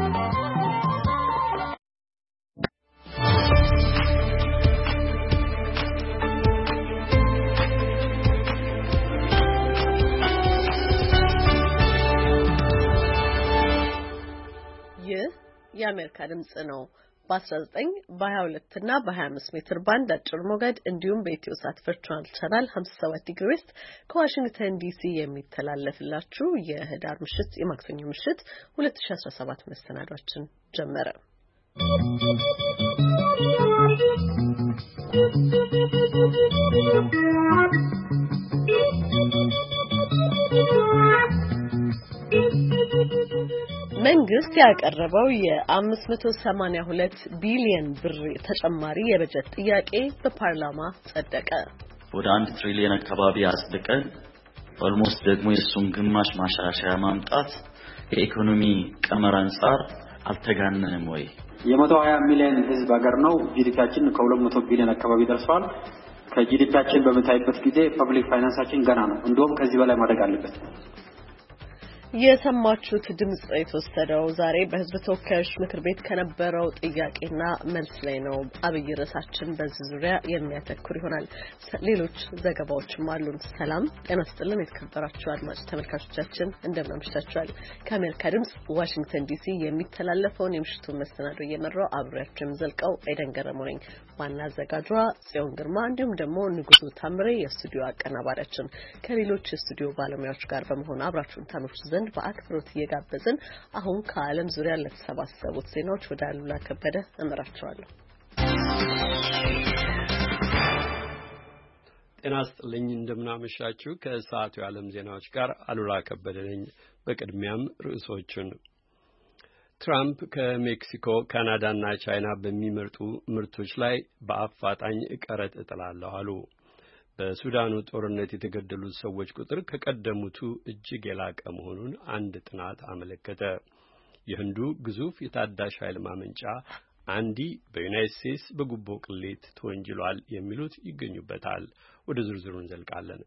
የአሜሪካ ድምጽ ነው። በ19 በ22 እና በ25 ሜትር ባንድ አጭር ሞገድ እንዲሁም በኢትዮ ሳት ቨርቹዋል ቻናል 57 ዲግሪ ዌስት ከዋሽንግተን ዲሲ የሚተላለፍላችሁ የህዳር ምሽት የማክሰኞ ምሽት 2017 መሰናዷችን ጀመረ። መንግስት ያቀረበው የ582 ቢሊዮን ብር ተጨማሪ የበጀት ጥያቄ በፓርላማ ጸደቀ። ወደ 1 ትሪሊዮን አካባቢ አጽድቀን ኦልሞስት ደግሞ የሱን ግማሽ ማሻሻያ ማምጣት የኢኮኖሚ ቀመር አንፃር አልተጋነንም ወይ? የ120 ሚሊዮን ህዝብ ሀገር ነው። ጂዲፒያችን ከ200 ቢሊዮን አካባቢ ደርሷል። ከጂዲፒያችን በመታይበት ጊዜ ፐብሊክ ፋይናንሳችን ገና ነው። እንደውም ከዚህ በላይ ማደግ አለበት። የሰማችሁት ድምጽ የተወሰደው ዛሬ በህዝብ ተወካዮች ምክር ቤት ከነበረው ጥያቄና መልስ ላይ ነው። አብይ ርዕሳችን በዚህ ዙሪያ የሚያተኩር ይሆናል። ሌሎች ዘገባዎችም አሉን። ሰላም ጤና ይስጥልን የተከበራችሁ አድማጭ ተመልካቾቻችን እንደምን አምሽታችኋል? ከአሜሪካ ድምጽ ዋሽንግተን ዲሲ የሚተላለፈውን የምሽቱን መሰናዶ እየመራው አብሬያችሁ የምዘልቀው ኤደን ገረመው ነኝ። ዋና አዘጋጇ ጽዮን ግርማ እንዲሁም ደግሞ ንጉሱ ታምሬ የስቱዲዮ አቀናባሪያችን ከሌሎች የስቱዲዮ ባለሙያዎች ጋር በመሆን አብራችሁን ታመሹ ዘንድ በአክብሮት እየጋበዝን አሁን ከዓለም ዙሪያ ለተሰባሰቡት ዜናዎች ወደ አሉላ ከበደ እመራችኋለሁ። ጤና ይስጥልኝ እንደምናመሻችሁ። ከሰዓቱ የዓለም ዜናዎች ጋር አሉላ ከበደ ነኝ። በቅድሚያም ርዕሶቹን ትራምፕ ከሜክሲኮ ካናዳና ቻይና በሚመርጡ ምርቶች ላይ በአፋጣኝ ቀረጥ እጥላለሁ አሉ። በሱዳኑ ጦርነት የተገደሉት ሰዎች ቁጥር ከቀደሙቱ እጅግ የላቀ መሆኑን አንድ ጥናት አመለከተ። የህንዱ ግዙፍ የታዳሽ ኃይል ማመንጫ አንዲ በዩናይትድ ስቴትስ በጉቦ ቅሌት ተወንጅሏል የሚሉት ይገኙበታል። ወደ ዝርዝሩ እንዘልቃለን።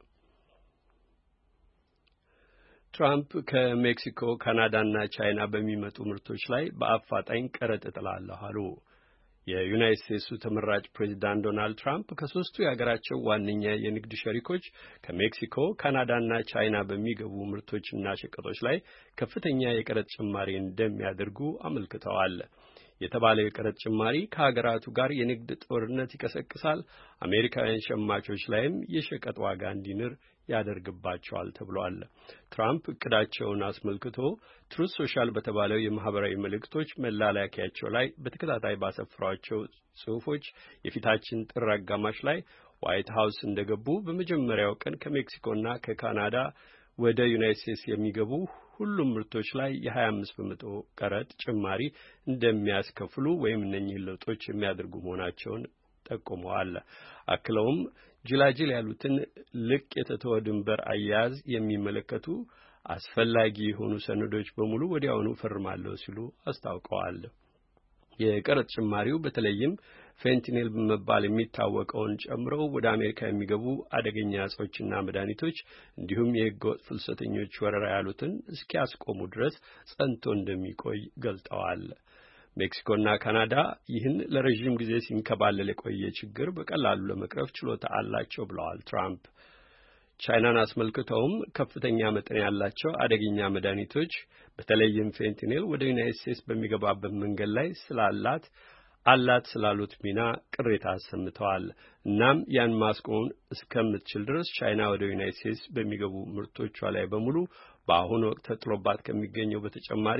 ትራምፕ ከሜክሲኮ ካናዳና ቻይና በሚመጡ ምርቶች ላይ በአፋጣኝ ቀረጥ እጥላለሁ አሉ። የዩናይትድ ስቴትሱ ተመራጭ ፕሬዝዳንት ዶናልድ ትራምፕ ከሶስቱ የሀገራቸው ዋነኛ የንግድ ሸሪኮች ከሜክሲኮ ካናዳና ቻይና በሚገቡ ምርቶችና ሸቀጦች ላይ ከፍተኛ የቀረጥ ጭማሪ እንደሚያደርጉ አመልክተዋል። የተባለው የቀረጥ ጭማሪ ከሀገራቱ ጋር የንግድ ጦርነት ይቀሰቅሳል፣ አሜሪካውያን ሸማቾች ላይም የሸቀጥ ዋጋ እንዲንር ያደርግባቸዋል ተብሏል። ትራምፕ እቅዳቸውን አስመልክቶ ትሩዝ ሶሻል በተባለው የማህበራዊ መልእክቶች መላላኪያቸው ላይ በተከታታይ ባሰፈሯቸው ጽሑፎች የፊታችን ጥር አጋማሽ ላይ ዋይት ሀውስ እንደገቡ በመጀመሪያው ቀን ከሜክሲኮና ከካናዳ ወደ ዩናይትድ ስቴትስ የሚገቡ ሁሉም ምርቶች ላይ የ25% ቀረጥ ጭማሪ እንደሚያስከፍሉ ወይም እነኚህ ለውጦች የሚያደርጉ መሆናቸውን ጠቁመዋል። አክለውም ጅላጅል ያሉትን ልቅ የተተወ ድንበር አያያዝ የሚመለከቱ አስፈላጊ የሆኑ ሰነዶች በሙሉ ወዲያውኑ ፈርማለሁ ሲሉ አስታውቀዋል። የቀረጥ ጭማሪው በተለይም ፌንታኒል በመባል የሚታወቀውን ጨምሮ ወደ አሜሪካ የሚገቡ አደገኛ እጾችና መድኃኒቶች እንዲሁም የህገወጥ ፍልሰተኞች ወረራ ያሉትን እስኪያስቆሙ ድረስ ጸንቶ እንደሚቆይ ገልጠዋል። ሜክሲኮና ካናዳ ይህን ለረጅም ጊዜ ሲንከባለል የቆየ ችግር በቀላሉ ለመቅረፍ ችሎታ አላቸው ብለዋል ትራምፕ። ቻይናን አስመልክተውም ከፍተኛ መጠን ያላቸው አደገኛ መድኃኒቶች በተለይም ፌንታኒል ወደ ዩናይትድ ስቴትስ በሚገባበት መንገድ ላይ አላት ስላሉት ሚና ቅሬታ አሰምተዋል። እናም ያን ማስቆም እስከምትችል ድረስ ቻይና ወደ ዩናይትድ ስቴትስ በሚገቡ ምርቶቿ ላይ በሙሉ በአሁኑ ወቅት ተጥሎባት ከሚገኘው በተጨማሪ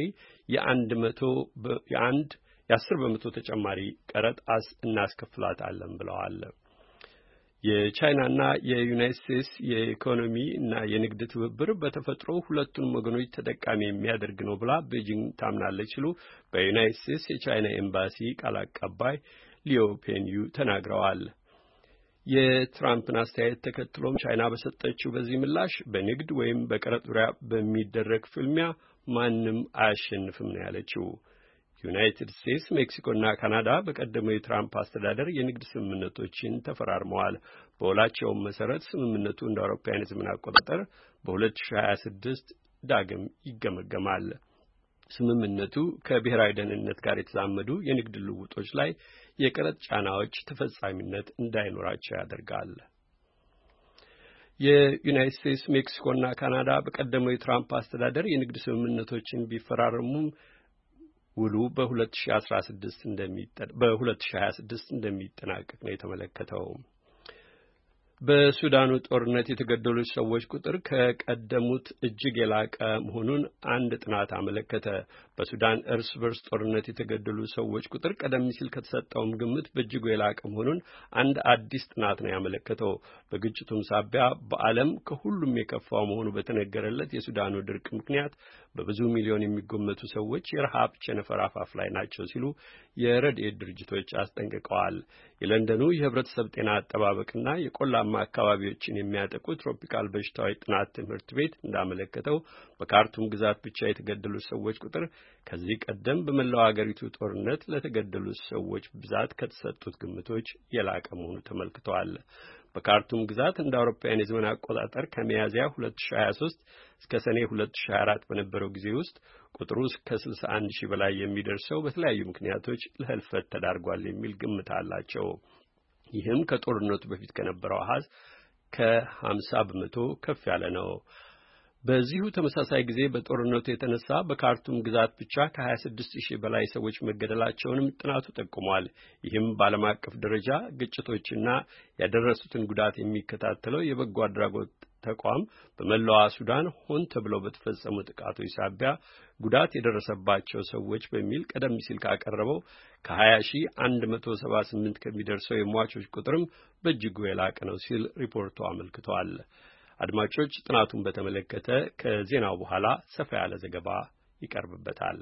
የ10% ተጨማሪ ቀረጥ እናስከፍላታለን ብለዋል። የቻይናና የዩናይትድ ስቴትስ የኢኮኖሚ እና የንግድ ትብብር በተፈጥሮ ሁለቱንም ወገኖች ተጠቃሚ የሚያደርግ ነው ብላ ቤጂንግ ታምናለች ሲሉ በዩናይትድ ስቴትስ የቻይና ኤምባሲ ቃል አቀባይ ሊዮ ፔንዩ ተናግረዋል። የትራምፕን አስተያየት ተከትሎም ቻይና በሰጠችው በዚህ ምላሽ በንግድ ወይም በቀረጥ ዙሪያ በሚደረግ ፍልሚያ ማንም አያሸንፍም ነው ያለችው። ዩናይትድ ስቴትስ፣ ሜክሲኮና ካናዳ በቀደመው የትራምፕ አስተዳደር የንግድ ስምምነቶችን ተፈራርመዋል። በውላቸውም መሰረት ስምምነቱ እንደ አውሮፓውያን የዘመን አቆጣጠር በ2026 ዳግም ይገመገማል። ስምምነቱ ከብሔራዊ ደህንነት ጋር የተዛመዱ የንግድ ልውጦች ላይ የቀረጥ ጫናዎች ተፈጻሚነት እንዳይኖራቸው ያደርጋል። የዩናይትድ ስቴትስ፣ ሜክሲኮና ካናዳ በቀደመው የትራምፕ አስተዳደር የንግድ ስምምነቶችን ቢፈራረሙም ውሉ በ2026 እንደሚጠናቀቅ ነው የተመለከተው። በሱዳኑ ጦርነት የተገደሉት ሰዎች ቁጥር ከቀደሙት እጅግ የላቀ መሆኑን አንድ ጥናት አመለከተ። በሱዳን እርስ በርስ ጦርነት የተገደሉ ሰዎች ቁጥር ቀደም ሲል ከተሰጠውም ግምት በእጅጉ የላቀ መሆኑን አንድ አዲስ ጥናት ነው ያመለከተው። በግጭቱም ሳቢያ በዓለም ከሁሉም የከፋው መሆኑ በተነገረለት የሱዳኑ ድርቅ ምክንያት በብዙ ሚሊዮን የሚገመቱ ሰዎች የረሃብ ቸነፈር አፋፍ ላይ ናቸው ሲሉ የረድኤት ድርጅቶች አስጠንቅቀዋል። የለንደኑ የህብረተሰብ ጤና አጠባበቅና የቆላማ አካባቢዎችን የሚያጠቁ ትሮፒካል በሽታዎች ጥናት ትምህርት ቤት እንዳመለከተው በካርቱም ግዛት ብቻ የተገደሉት ሰዎች ቁጥር ከዚህ ቀደም በመላው አገሪቱ ጦርነት ለተገደሉት ሰዎች ብዛት ከተሰጡት ግምቶች የላቀ መሆኑ ተመልክቷል። በካርቱም ግዛት እንደ አውሮፓውያን የዘመን አቆጣጠር ከሚያዝያ 2023 እስከ ሰኔ 2024 በነበረው ጊዜ ውስጥ ቁጥሩ ከ61 ሺህ በላይ የሚደርሰው በተለያዩ ምክንያቶች ለህልፈት ተዳርጓል የሚል ግምት አላቸው። ይህም ከጦርነቱ በፊት ከነበረው አሃዝ ከ50 በመቶ ከፍ ያለ ነው። በዚሁ ተመሳሳይ ጊዜ በጦርነቱ የተነሳ በካርቱም ግዛት ብቻ ከ26 ሺህ በላይ ሰዎች መገደላቸውንም ጥናቱ ጠቁሟል። ይህም በዓለም አቀፍ ደረጃ ግጭቶችና ያደረሱትን ጉዳት የሚከታተለው የበጎ አድራጎት ተቋም በመላዋ ሱዳን ሆን ተብለው በተፈጸሙ ጥቃቶች ሳቢያ ጉዳት የደረሰባቸው ሰዎች በሚል ቀደም ሲል ካቀረበው ከ20,178 ከሚደርሰው የሟቾች ቁጥርም በእጅጉ የላቀ ነው ሲል ሪፖርቱ አመልክቷል። አድማጮች፣ ጥናቱን በተመለከተ ከዜናው በኋላ ሰፋ ያለ ዘገባ ይቀርብበታል።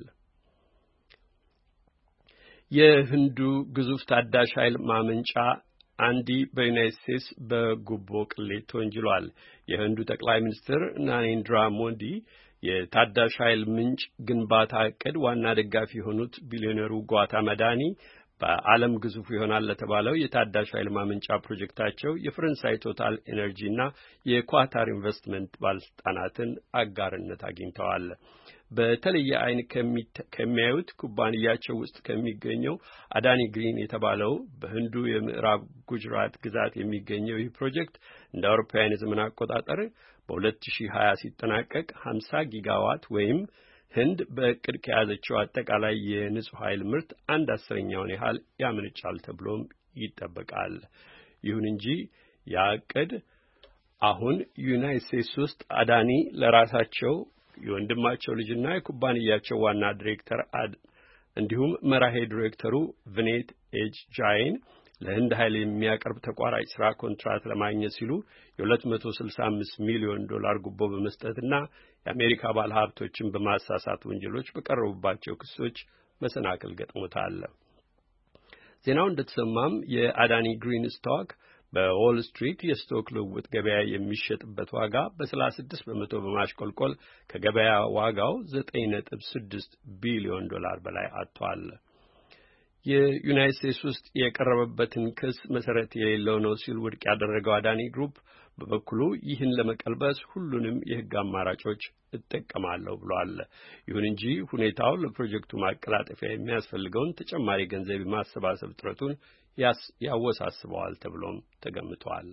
የህንዱ ግዙፍ ታዳሽ ኃይል ማመንጫ አንዲ በዩናይትድ ስቴትስ በጉቦ ቅሌት ተወንጅሏል። የህንዱ ጠቅላይ ሚኒስትር ናሬንድራ ሞዲ የታዳሽ ኃይል ምንጭ ግንባታ እቅድ ዋና ደጋፊ የሆኑት ቢሊዮነሩ ጓታም አዳኒ በዓለም ግዙፍ ይሆናል ለተባለው የታዳሽ ኃይል ማመንጫ ፕሮጀክታቸው የፈረንሳይ ቶታል ኤነርጂና የኳታር ኢንቨስትመንት ባለስልጣናትን አጋርነት አግኝተዋል። በተለየ ዓይን ከሚያዩት ኩባንያቸው ውስጥ ከሚገኘው አዳኒ ግሪን የተባለው በህንዱ የምዕራብ ጉጅራት ግዛት የሚገኘው ይህ ፕሮጀክት እንደ አውሮፓውያን የዘመን አቆጣጠር በ2020 ሲጠናቀቅ 50 ጊጋዋት ወይም ህንድ በእቅድ ከያዘችው አጠቃላይ የንጹህ ኃይል ምርት 1/10ኛውን ያህል ያመነጫል ተብሎም ይጠበቃል። ይሁን እንጂ ያ እቅድ አሁን ዩናይትድ ስቴትስ ውስጥ አዳኒ ለራሳቸው የወንድማቸው ልጅና የኩባንያቸው ዋና ዲሬክተር እንዲሁም መራሄ ዲሬክተሩ ቪኔት ኤች ጃይን ለህንድ ኃይል የሚያቀርብ ተቋራጭ ስራ ኮንትራት ለማግኘት ሲሉ የ$265 ሚሊዮን ጉቦ በመስጠትና የአሜሪካ ባለሀብቶችን በማሳሳት ወንጀሎች በቀረቡባቸው ክሶች መሰናክል ገጥሞታል። ዜናው እንደተሰማም የአዳኒ ግሪን ስቶክ በዎል ስትሪት የስቶክ ልውውጥ ገበያ የሚሸጥበት ዋጋ በ36 በመቶ በማሽቆልቆል ከገበያ ዋጋው $9.6 ቢሊዮን በላይ አጥቷል። የዩናይትድ ስቴትስ ውስጥ የቀረበበትን ክስ መሰረት የሌለው ነው ሲል ውድቅ ያደረገው አዳኒ ግሩፕ በበኩሉ ይህን ለመቀልበስ ሁሉንም የህግ አማራጮች እጠቀማለሁ ብሏል። ይሁን እንጂ ሁኔታው ለፕሮጀክቱ ማቀላጠፊያ የሚያስፈልገውን ተጨማሪ ገንዘብ የማሰባሰብ ጥረቱን ያወሳስበዋል ተብሎም ተገምቷል።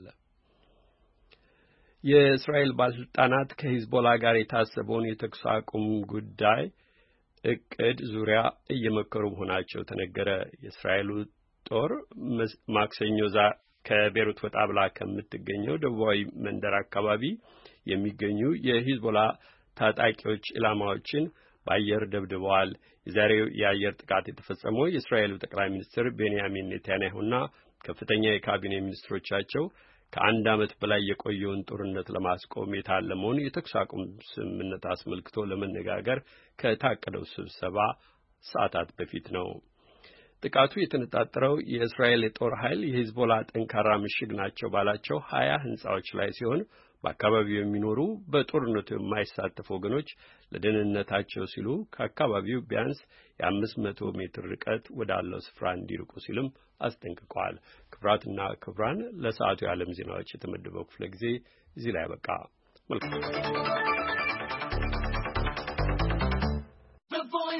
የእስራኤል ባለስልጣናት ከሂዝቦላ ጋር የታሰበውን የተኩስ አቁም ጉዳይ እቅድ ዙሪያ እየመከሩ መሆናቸው ተነገረ። የእስራኤሉ ጦር ማክሰኞ ከቤሩት ወጣ ብላ ከምትገኘው ደቡባዊ መንደር አካባቢ የሚገኙ የሂዝቦላ ታጣቂዎች ኢላማዎችን በአየር ደብድበዋል። የዛሬው የአየር ጥቃት የተፈጸመው የእስራኤሉ ጠቅላይ ሚኒስትር ቤንያሚን ኔታንያሁና ከፍተኛ የካቢኔ ሚኒስትሮቻቸው ከአንድ ዓመት በላይ የቆየውን ጦርነት ለማስቆም የታለመውን የተኩስ አቁም ስምምነት አስመልክቶ ለመነጋገር ከታቀደው ስብሰባ ሰዓታት በፊት ነው። ጥቃቱ የተነጣጠረው የእስራኤል የጦር ኃይል የሂዝቦላ ጠንካራ ምሽግ ናቸው ባላቸው 20 ህንጻዎች ላይ ሲሆን በአካባቢው የሚኖሩ በጦርነቱ የማይሳተፉ ወገኖች ለደህንነታቸው ሲሉ ከአካባቢው ቢያንስ የ500 ሜትር ርቀት ወዳለው ስፍራ እንዲርቁ ሲልም አስጠንቅቀዋል። ክቡራትና ክቡራን፣ ለሰዓቱ የዓለም ዜናዎች የተመደበው ክፍለ ጊዜ እዚህ ላይ ያበቃ። መልካም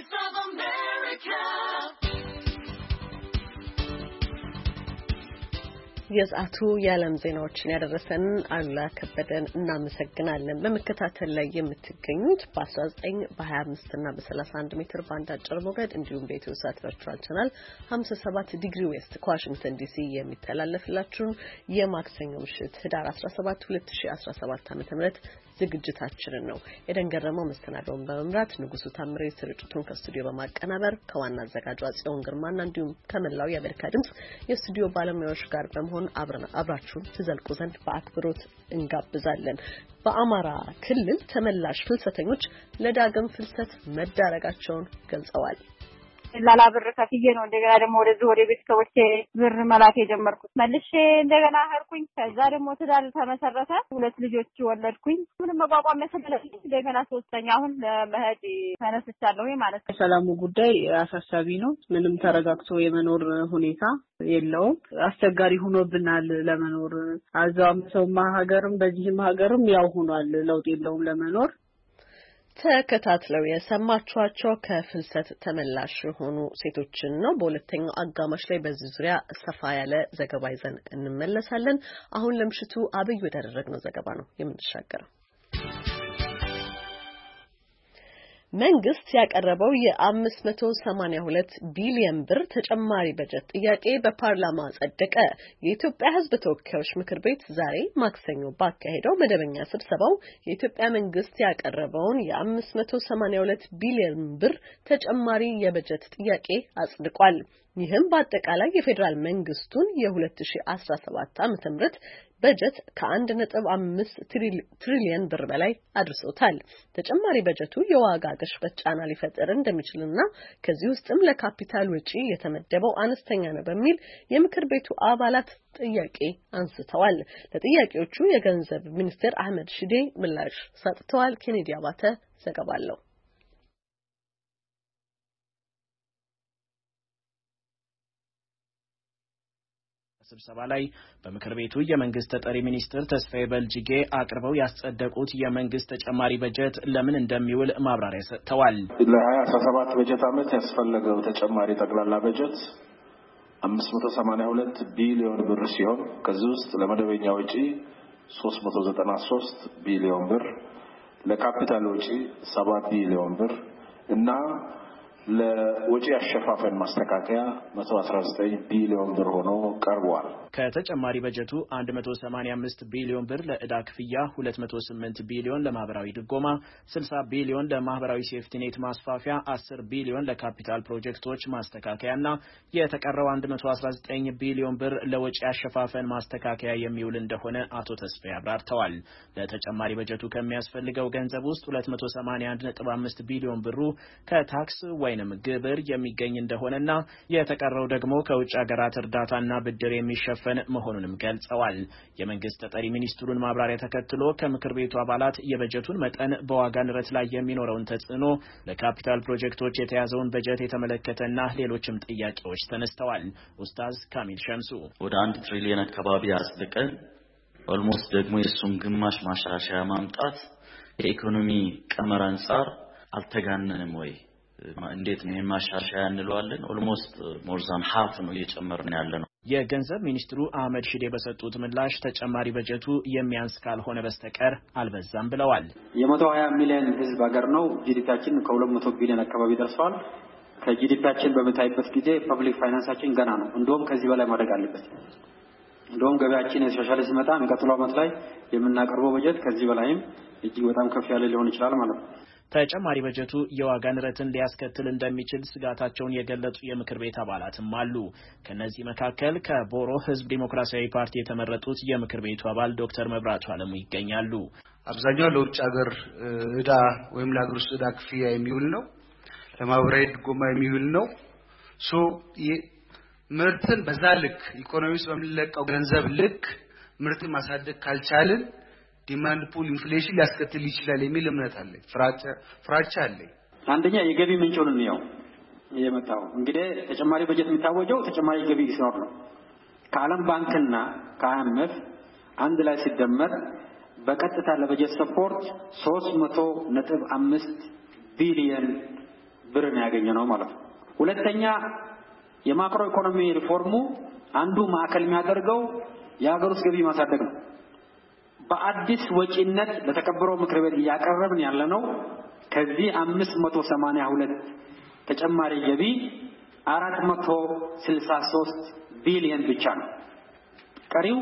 የሰዓቱ የዓለም ዜናዎችን ያደረሰን አሉላ ከበደን እናመሰግናለን። በመከታተል ላይ የምትገኙት በ19 በ25 እና በ31 ሜትር ባንድ አጭር ሞገድ እንዲሁም በኢትዮ ሳት ቨርቹዋል ቻናል 57 ዲግሪ ዌስት ከዋሽንግተን ዲሲ የሚተላለፍላችሁ የማክሰኞ ምሽት ህዳር 17 2017 ዓ.ም ዝግጅታችንን ነው። የደንገረመው መስተናዶውን በመምራት ንጉሱ ታምሬ ስርጭቱን ከስቱዲዮ በማቀናበር ከዋና አዘጋጇ ጽዮን ግርማና እንዲሁም ከመላው የአሜሪካ ድምጽ የስቱዲዮ ባለሙያዎች ጋር በመሆን አብራችሁን ትዘልቁ ዘንድ በአክብሮት እንጋብዛለን። በአማራ ክልል ተመላሽ ፍልሰተኞች ለዳግም ፍልሰት መዳረጋቸውን ገልጸዋል። ላላ ብር ከፍዬ ነው እንደገና ደግሞ ወደዚህ ወደ ቤተሰቦቼ ብር መላክ የጀመርኩት። መልሼ እንደገና ሄድኩኝ። ከዛ ደግሞ ትዳር ተመሰረተ፣ 2 ልጆች ወለድኩኝ። ምንም መቋቋም ስለሌለኝ እንደገና ሶስተኛ አሁን ለመሄድ ተነስቻለሁ ማለት ነው። ሰላሙ ጉዳይ አሳሳቢ ነው። ምንም ተረጋግቶ የመኖር ሁኔታ የለውም። አስቸጋሪ ሆኖብናል ለመኖር። አዛም ሰውማ ሀገርም በዚህም ሀገርም ያው ሆኗል። ለውጥ የለውም ለመኖር። ተከታትለው የሰማችኋቸው ከፍልሰት ተመላሽ የሆኑ ሴቶችን ነው። በሁለተኛው አጋማሽ ላይ በዚህ ዙሪያ ሰፋ ያለ ዘገባ ይዘን እንመለሳለን። አሁን ለምሽቱ አብይ ወዳደረግነው ዘገባ ነው የምንሻገረው። መንግስት ያቀረበው የ582 ቢሊዮን ብር ተጨማሪ በጀት ጥያቄ በፓርላማ ጸደቀ። የኢትዮጵያ ሕዝብ ተወካዮች ምክር ቤት ዛሬ ማክሰኞ ባካሄደው መደበኛ ስብሰባው የኢትዮጵያ መንግስት ያቀረበውን የ582 ቢሊዮን ብር ተጨማሪ የበጀት ጥያቄ አጽድቋል። ይህም በአጠቃላይ የፌዴራል መንግስቱን የ2017 ዓ.ም በጀት ከ1.5 ትሪሊዮን ብር በላይ አድርሶታል። ተጨማሪ በጀቱ የዋጋ ግሽበት ጫና ሊፈጥር እንደሚችልና ከዚህ ውስጥም ለካፒታል ወጪ የተመደበው አነስተኛ ነው በሚል የምክር ቤቱ አባላት ጥያቄ አንስተዋል። ለጥያቄዎቹ የገንዘብ ሚኒስትር አህመድ ሺዴ ምላሽ ሰጥተዋል። ኬኔዲ አባተ ዘገባ አለው። ስብሰባ ላይ በምክር ቤቱ የመንግስት ተጠሪ ሚኒስትር ተስፋዬ በልጅጌ አቅርበው ያስጸደቁት የመንግስት ተጨማሪ በጀት ለምን እንደሚውል ማብራሪያ ሰጥተዋል። ለ2017 በጀት ዓመት ያስፈለገው ተጨማሪ ጠቅላላ በጀት 582 ቢሊዮን ብር ሲሆን ከዚህ ውስጥ ለመደበኛ ወጪ 393 ቢሊዮን ብር፣ ለካፒታል ወጪ 7 ቢሊዮን ብር እና ለወጪ አሸፋፈን ማስተካከያ 119 ቢሊዮን ብር ሆኖ ቀርቧል። ከተጨማሪ በጀቱ 185 ቢሊዮን ብር ለዕዳ ክፍያ፣ 208 ቢሊዮን ለማህበራዊ ድጎማ፣ 60 ቢሊዮን ለማህበራዊ ሴፍቲኔት ማስፋፊያ፣ 10 ቢሊዮን ለካፒታል ፕሮጀክቶች ማስተካከያና የተቀረው 119 ቢሊዮን ብር ለወጪ አሸፋፈን ማስተካከያ የሚውል እንደሆነ አቶ ተስፋዬ አብራርተዋል። ለተጨማሪ በጀቱ ከሚያስፈልገው ገንዘብ ውስጥ 281.5 ቢሊዮን ብሩ ከታክስ ወይንም ግብር የሚገኝ እንደሆነና የተቀረው ደግሞ ከውጭ ሀገራት እርዳታና ብድር የሚሸፈን መሆኑንም ገልጸዋል። የመንግስት ተጠሪ ሚኒስትሩን ማብራሪያ ተከትሎ ከምክር ቤቱ አባላት የበጀቱን መጠን፣ በዋጋ ንረት ላይ የሚኖረውን ተጽዕኖ፣ ለካፒታል ፕሮጀክቶች የተያዘውን በጀት የተመለከተና ሌሎችም ጥያቄዎች ተነስተዋል። ኡስታዝ ካሚል ሸምሱ ወደ 1 ትሪሊዮን አካባቢ አጽድቀን ኦልሞስት ደግሞ የሱን ግማሽ ማሻሻያ ማምጣት የኢኮኖሚ ቀመር አንፃር አልተጋነንም ወይ? እንዴት ነው ማሻሻያ እንለዋለን? ኦልሞስት ሞርዛን ሃፍ ነው እየጨመርን ያለነው። የገንዘብ ሚኒስትሩ አህመድ ሺዴ በሰጡት ምላሽ ተጨማሪ በጀቱ የሚያንስ ካልሆነ በስተቀር አልበዛም ብለዋል። የ120 ሚሊዮን ህዝብ ሀገር ነው። ጂዲፒያችን ከ200 ቢሊዮን አካባቢ ደርሷል። ከጂዲፒያችን በምታይበት ጊዜ ፐብሊክ ፋይናንሳችን ገና ነው። እንደውም ከዚህ በላይ ማደግ አለበት። እንደውም ገበያችን የተሻሻለ ሲመጣ የሚቀጥለው ዓመት ላይ የምናቀርበው በጀት ከዚህ በላይም እጅግ በጣም ከፍ ያለ ሊሆን ይችላል ማለት ነው። ተጨማሪ በጀቱ የዋጋ ንረትን ሊያስከትል እንደሚችል ስጋታቸውን የገለጹ የምክር ቤት አባላትም አሉ። ከነዚህ መካከል ከቦሮ ህዝብ ዲሞክራሲያዊ ፓርቲ የተመረጡት የምክር ቤቱ አባል ዶክተር መብራቱ አለሙ ይገኛሉ። አብዛኛው ለውጭ ሀገር ዕዳ ወይም ለሀገር ውስጥ ዕዳ ክፍያ የሚውል ነው፣ ለማህበራዊ ድጎማ የሚውል ነው። ምርትን በዛ ልክ ኢኮኖሚስ በሚለቀው ገንዘብ ልክ ምርትን ማሳደግ ካልቻልን ዲማንድ ፑል ኢንፍሌሽን ሊያስከትል ይችላል የሚል እምነት አለ። ፍራቻ አለ። አንደኛ የገቢ ምንጩን ነው የመጣው። እንግዲህ ተጨማሪ በጀት የሚታወጀው ተጨማሪ ገቢ ሲኖር ነው። ከዓለም ባንክና ከአይኤምኤፍ አንድ ላይ ሲደመር በቀጥታ ለበጀት ሰፖርት 300.5 ቢሊዮን ብር ነው ያገኘነው ማለት ነው። ሁለተኛ የማክሮ ኢኮኖሚ ሪፎርሙ አንዱ ማዕከል የሚያደርገው የሀገር ውስጥ ገቢ ማሳደግ ነው። በአዲስ ወጪነት ለተከበረው ምክር ቤት ያቀረብን ያለነው ከዚህ 582 ተጨማሪ ገቢ 463 ቢሊዮን ብቻ ነው። ቀሪው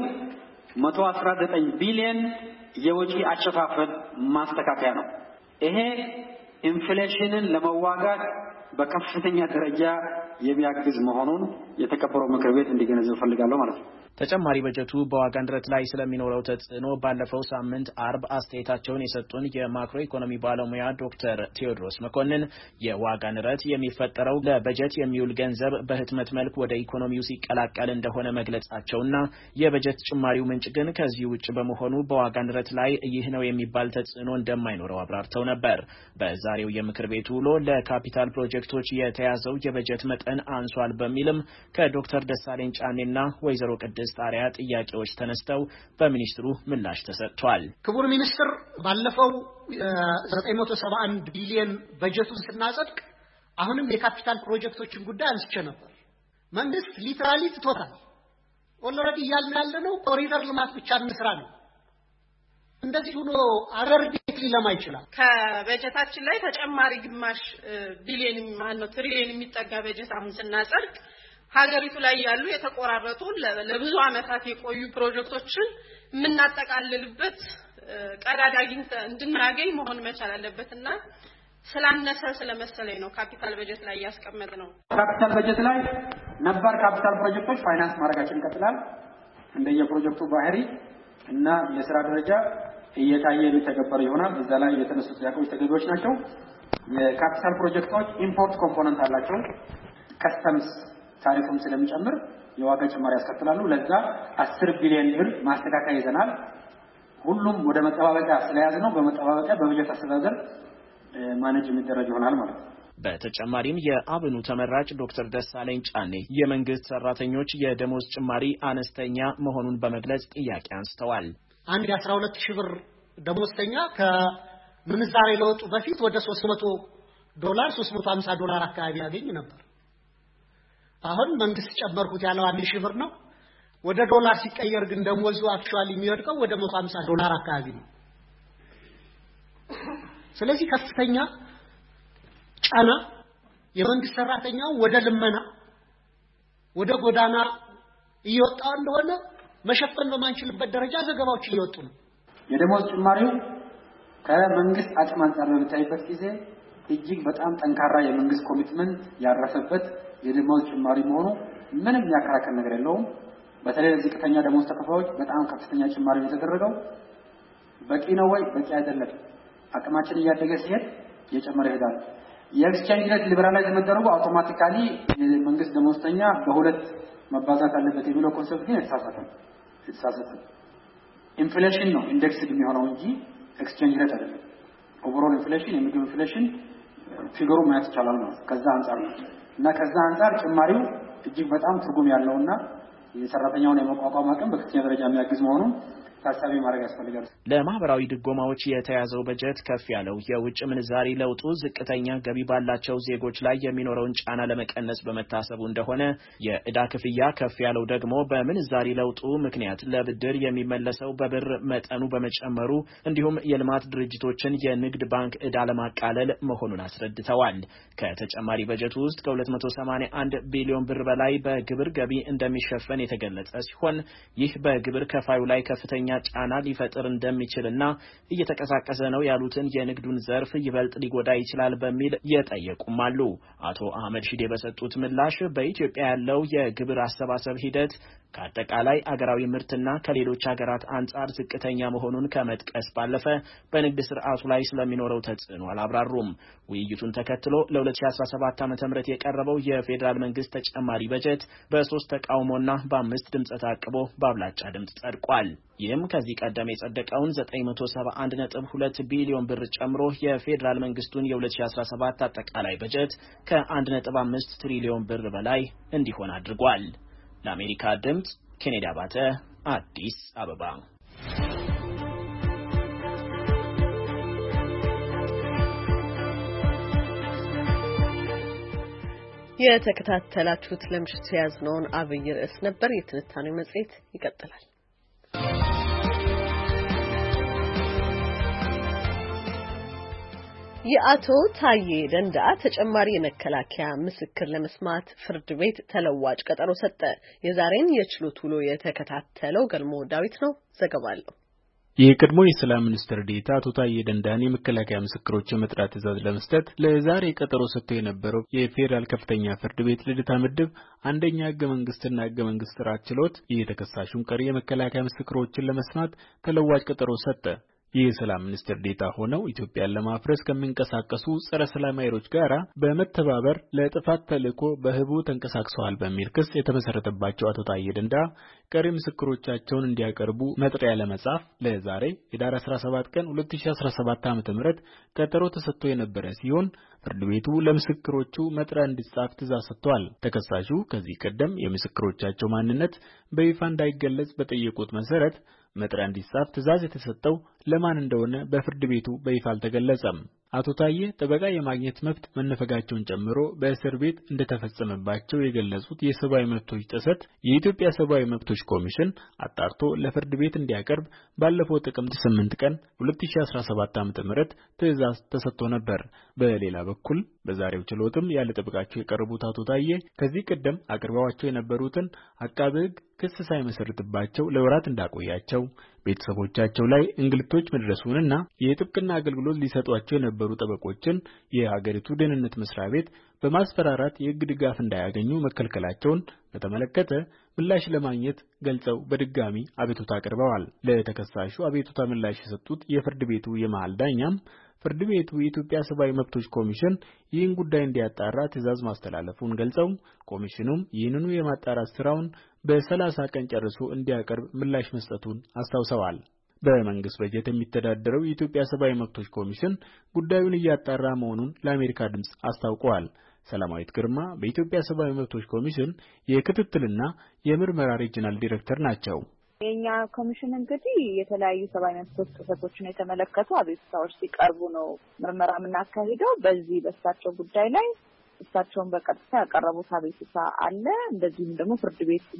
119 ቢሊዮን የወጪ አሸፋፈን ማስተካከያ ነው። ይሄ ኢንፍሌሽንን ለመዋጋት በከፍተኛ ደረጃ የሚያግዝ መሆኑን የተከበረው ምክር ቤት እንዲገነዘብ ፈልጋለሁ ማለት ነው። ተጨማሪ በጀቱ በዋጋ ንረት ላይ ስለሚኖረው ተጽዕኖ ባለፈው ሳምንት አርብ አስተያየታቸውን የሰጡን የማክሮ ኢኮኖሚ ባለሙያ ዶክተር ቴዎድሮስ መኮንን የዋጋ ንረት የሚፈጠረው ለበጀት የሚውል ገንዘብ በህትመት መልክ ወደ ኢኮኖሚው ሲቀላቀል እንደሆነ መግለጻቸውና የበጀት ጭማሪው ምንጭ ግን ከዚህ ውጭ በመሆኑ በዋጋ ንረት ላይ ይህ ነው የሚባል ተጽዕኖ እንደማይኖረው አብራርተው ነበር። በዛሬው የምክር ቤቱ ውሎ ለካፒታል ፕሮጀክቶች የተያዘው የበጀት መጠን አንሷል በሚልም ከዶክተር ደሳለኝ ጫኔና ወይዘሮ ቅድስት ጣሪያ ጥያቄዎች ተነስተው በሚኒስትሩ ምላሽ ተሰጥቷል። ክቡር ሚኒስትር ባለፈው 971 ቢሊዮን በጀቱን ስናጸድቅ አሁንም የካፒታል ፕሮጀክቶችን ጉዳይ አንስቼ ነበር። መንግስት ሊትራሊ ትቶታል። ኦልሬዲ ያልን ያለነው ኮሪደር ልማት ብቻ እንስራ ነው። እንደዚህ ሆኖ አረርጌት ሊለማ ይችላል። ከበጀታችን ላይ ተጨማሪ ግማሽ ቢሊዮን ማለት ትሪሊዮን የሚጠጋ በጀት አሁን ስናጸድቅ ሀገሪቱ ላይ ያሉ የተቆራረጡ ለብዙ አመታት የቆዩ ፕሮጀክቶችን የምናጠቃልልበት ቀዳዳ እንድናገኝ መሆን መቻል አለበትና ስላነሰ ስለመሰለኝ ነው ካፒታል በጀት ላይ ያስቀመጥ ነው። ካፒታል በጀት ላይ ነባር ካፒታል ፕሮጀክቶች ፋይናንስ ማድረጋችን ይቀጥላል። እንደየፕሮጀክቱ ባህሪ እና የሥራ ደረጃ እየታየ የሚተገበር ይሆናል። እዛ ላይ የተነሱት ጥያቄዎች ተገቢዎች ናቸው። የካፒታል ፕሮጀክቶች ኢምፖርት ኮምፖነንት አላቸው። ከስተምስ ታሪፉም ስለሚጨምር የዋጋ ጭማሪ ያስከትላሉ። ለዛ 10 ቢሊዮን ብር ማስተካከያ ይዘናል። ሁሉም ወደ መጠባበቂያ ስለያዝነው በመጠባበቂያ በበጀት አስተዳደር ማኔጅ የሚደረግ ይሆናል ማለት ነው። በተጨማሪም የአብኑ ተመራጭ ዶክተር ደሳለኝ ጫኔ የመንግስት ሰራተኞች የደሞዝ ጭማሪ አነስተኛ መሆኑን በመግለጽ ጥያቄ አንስተዋል። አንድ የ12000 ብር ደሞዝተኛ ከምንዛሬ ለውጡ በፊት ወደ $300 $350 አካባቢ ያገኝ ነበር። አሁን መንግስት ጨመርኩት ያለው 1000 ብር ነው። ወደ ዶላር ሲቀየር ግን ደሞዙ አክቹአሊ የሚወድቀው ወደ $150 አካባቢ ነው። ስለዚህ ከፍተኛ ጫና የመንግስት ሰራተኛው ወደ ልመና ወደ ጎዳና እየወጣ እንደሆነ መሸፈን በማንችልበት ደረጃ ዘገባዎች እየወጡ ነው። የደሞዝ ጭማሪው ከመንግስት አቅም አንፃር በሚታይበት ጊዜ እጅግ በጣም ጠንካራ የመንግስት ኮሚትመንት ያረፈበት የደሞዝ ጭማሪ መሆኑ ምንም ያከራከር ነገር የለውም። በተለይ ዝቅተኛ ደሞዝ ተከፋዮች በጣም ከፍተኛ ጭማሪ የተደረገው በቂ ነው ወይ? በቂ አይደለም። አቅማችን እያደገ ሲሄድ እየጨመረ ይሄዳል። የኤክስቼንጅ ሬት ሊበራላይዝ መደረጉ አውቶማቲካሊ መንግስት ደሞዝተኛ በሁለት መባዛት አለበት የሚለው ኮንሰፕት ግን የተሳሳተ ኢንፍሌሽን ነው ኢንዴክስ የሚሆነው እንጂ ኤክስቼንጅ ሬት አይደለም። ኦቨርኦል ኢንፍሌሽን የምግብ ኢንፍሌሽን ፊገሩ ማየት ይቻላል ነው። ከዛ አንፃር ነው እና ከዛ አንፃር ጭማሪው እጅግ በጣም ትርጉም ያለውና የሰራተኛውን የመቋቋም አቅም በከፍተኛ ደረጃ የሚያግዝ መሆኑን ታሳቢ ማድረግ ያስፈልጋል። ለማህበራዊ ድጎማዎች የተያዘው በጀት ከፍ ያለው የውጭ ምንዛሪ ለውጡ ዝቅተኛ ገቢ ባላቸው ዜጎች ላይ የሚኖረውን ጫና ለመቀነስ በመታሰቡ እንደሆነ፣ የዕዳ ክፍያ ከፍ ያለው ደግሞ በምንዛሪ ለውጡ ምክንያት ለብድር የሚመለሰው በብር መጠኑ በመጨመሩ እንዲሁም የልማት ድርጅቶችን የንግድ ባንክ ዕዳ ለማቃለል መሆኑን አስረድተዋል። ከተጨማሪ በጀቱ ውስጥ ከ281 ቢሊዮን ብር በላይ በግብር ገቢ እንደሚሸፈን የተገለጸ ሲሆን ይህ በግብር ከፋዩ ላይ ከፍተኛ ጫና ሊፈጥር እንደሚችልና እየተቀሳቀሰ ነው ያሉትን የንግዱን ዘርፍ ይበልጥ ሊጎዳ ይችላል በሚል የጠየቁም አሉ። አቶ አህመድ ሺዴ በሰጡት ምላሽ በኢትዮጵያ ያለው የግብር አሰባሰብ ሂደት ከአጠቃላይ አገራዊ ምርትና ከሌሎች ሀገራት አንጻር ዝቅተኛ መሆኑን ከመጥቀስ ባለፈ በንግድ ስርዓቱ ላይ ስለሚኖረው ተጽዕኖ አላብራሩም። ውይይቱን ተከትሎ ለ2017 ዓ.ም የቀረበው የፌዴራል መንግስት ተጨማሪ በጀት በ3 ተቃውሞና በ5 ድምፅ ተአቅቦ በአብላጫ ድምፅ ጸድቋል። ይህም ከዚህ ቀደም የጸደቀውን 971.2 ቢሊዮን ብር ጨምሮ የፌዴራል መንግስቱን የ2017 አጠቃላይ በጀት ከ1.5 ትሪሊዮን ብር በላይ እንዲሆን አድርጓል። ለአሜሪካ ድምፅ ኬኔዲ አባተ አዲስ አበባ። የተከታተላችሁት ለምሽቱ ያዝነውን አብይ ርዕስ ነበር። የትንታኔው መጽሔት ይቀጥላል። የአቶ ታዬ ደንደአ ተጨማሪ የመከላከያ ምስክር ለመስማት ፍርድ ቤት ተለዋጭ ቀጠሮ ሰጠ። የዛሬን የችሎት ውሎ የተከታተለው ገልሞ ዳዊት ነው። ዘገባለሁ። የቀድሞ የሰላም ሚኒስትር ዴኤታ አቶ ታዬ ደንደአን የመከላከያ ምስክሮች የመጥራት ትዕዛዝ ለመስጠት ለዛሬ ቀጠሮ ሰጥቶ የነበረው የፌዴራል ከፍተኛ ፍርድ ቤት ልደታ ምድብ አንደኛ ሕገ መንግስትና ሕገ መንግስት ስርዓት ችሎት የተከሳሹን ቀሪ የመከላከያ ምስክሮችን ለመስማት ተለዋጭ ቀጠሮ ሰጠ። የሰላም ሚኒስትር ዴኤታ ሆነው ኢትዮጵያን ለማፍረስ ከሚንቀሳቀሱ ጸረ ሰላም ኃይሎች ጋር በመተባበር ለጥፋት ተልዕኮ በህቡ ተንቀሳቅሰዋል በሚል ክስ የተመሰረተባቸው አቶ ታዬ ደንደአ ቀሪ ምስክሮቻቸውን እንዲያቀርቡ መጥሪያ ለመጻፍ ለዛሬ ህዳር 17 ቀን 2017 ዓ.ም ቀጠሮ ተሰጥቶ የነበረ ሲሆን ፍርድ ቤቱ ለምስክሮቹ መጥሪያ እንዲጻፍ ትዕዛዝ ሰጥቷል። ተከሳሹ ከዚህ ቀደም የምስክሮቻቸው ማንነት በይፋ እንዳይገለጽ በጠየቁት መሰረት መጥሪያ እንዲጻፍ ትዕዛዝ የተሰጠው ለማን እንደሆነ በፍርድ ቤቱ በይፋ አልተገለጸም። አቶ ታዬ ጠበቃ የማግኘት መብት መነፈጋቸውን ጨምሮ በእስር ቤት እንደተፈጸመባቸው የገለጹት የሰብአዊ መብቶች ጥሰት የኢትዮጵያ ሰብአዊ መብቶች ኮሚሽን አጣርቶ ለፍርድ ቤት እንዲያቀርብ ባለፈው ጥቅምት 8 ቀን 2017 ዓ.ም ትዕዛዝ ተሰጥቶ ነበር። በሌላ በኩል በዛሬው ችሎትም ያለ ጠበቃቸው የቀረቡት አቶ ታዬ ከዚህ ቀደም አቅርበዋቸው የነበሩትን አቃቤ ሕግ ክስ ሳይመሰርትባቸው ለወራት እንዳቆያቸው ቤተሰቦቻቸው ላይ እንግልቶች መድረሱንና የጥብቅና አገልግሎት ሊሰጧቸው የነበሩ ጠበቆችን የሀገሪቱ ደህንነት መስሪያ ቤት በማስፈራራት የሕግ ድጋፍ እንዳያገኙ መከልከላቸውን በተመለከተ ምላሽ ለማግኘት ገልጸው በድጋሚ አቤቱታ አቅርበዋል። ለተከሳሹ አቤቱታ ምላሽ የሰጡት የፍርድ ቤቱ የመሃል ዳኛም ፍርድ ቤቱ የኢትዮጵያ ሰብአዊ መብቶች ኮሚሽን ይህን ጉዳይ እንዲያጣራ ትዕዛዝ ማስተላለፉን ገልጸው ኮሚሽኑም ይህንኑ የማጣራት ስራውን በ30 ቀን ጨርሶ እንዲያቀርብ ምላሽ መስጠቱን አስታውሰዋል። በመንግስት በጀት የሚተዳደረው የኢትዮጵያ ሰብአዊ መብቶች ኮሚሽን ጉዳዩን እያጣራ መሆኑን ለአሜሪካ ድምጽ አስታውቀዋል። ሰላማዊት ግርማ በኢትዮጵያ ሰብአዊ መብቶች ኮሚሽን የክትትልና የምርመራ ሪጅናል ዳይሬክተር ናቸው። የኛ ኮሚሽን እንግዲህ የተለያዩ ሰብአዊ መብቶች ጥሰቶችን የተመለከቱ አቤቱታዎች ሲቀርቡ ነው ምርመራ የምናካሂደው። በዚህ በእሳቸው ጉዳይ ላይ እሳቸውን በቀጥታ ያቀረቡት አቤቱታ አለ። እንደዚሁም ደግሞ ፍርድ ቤት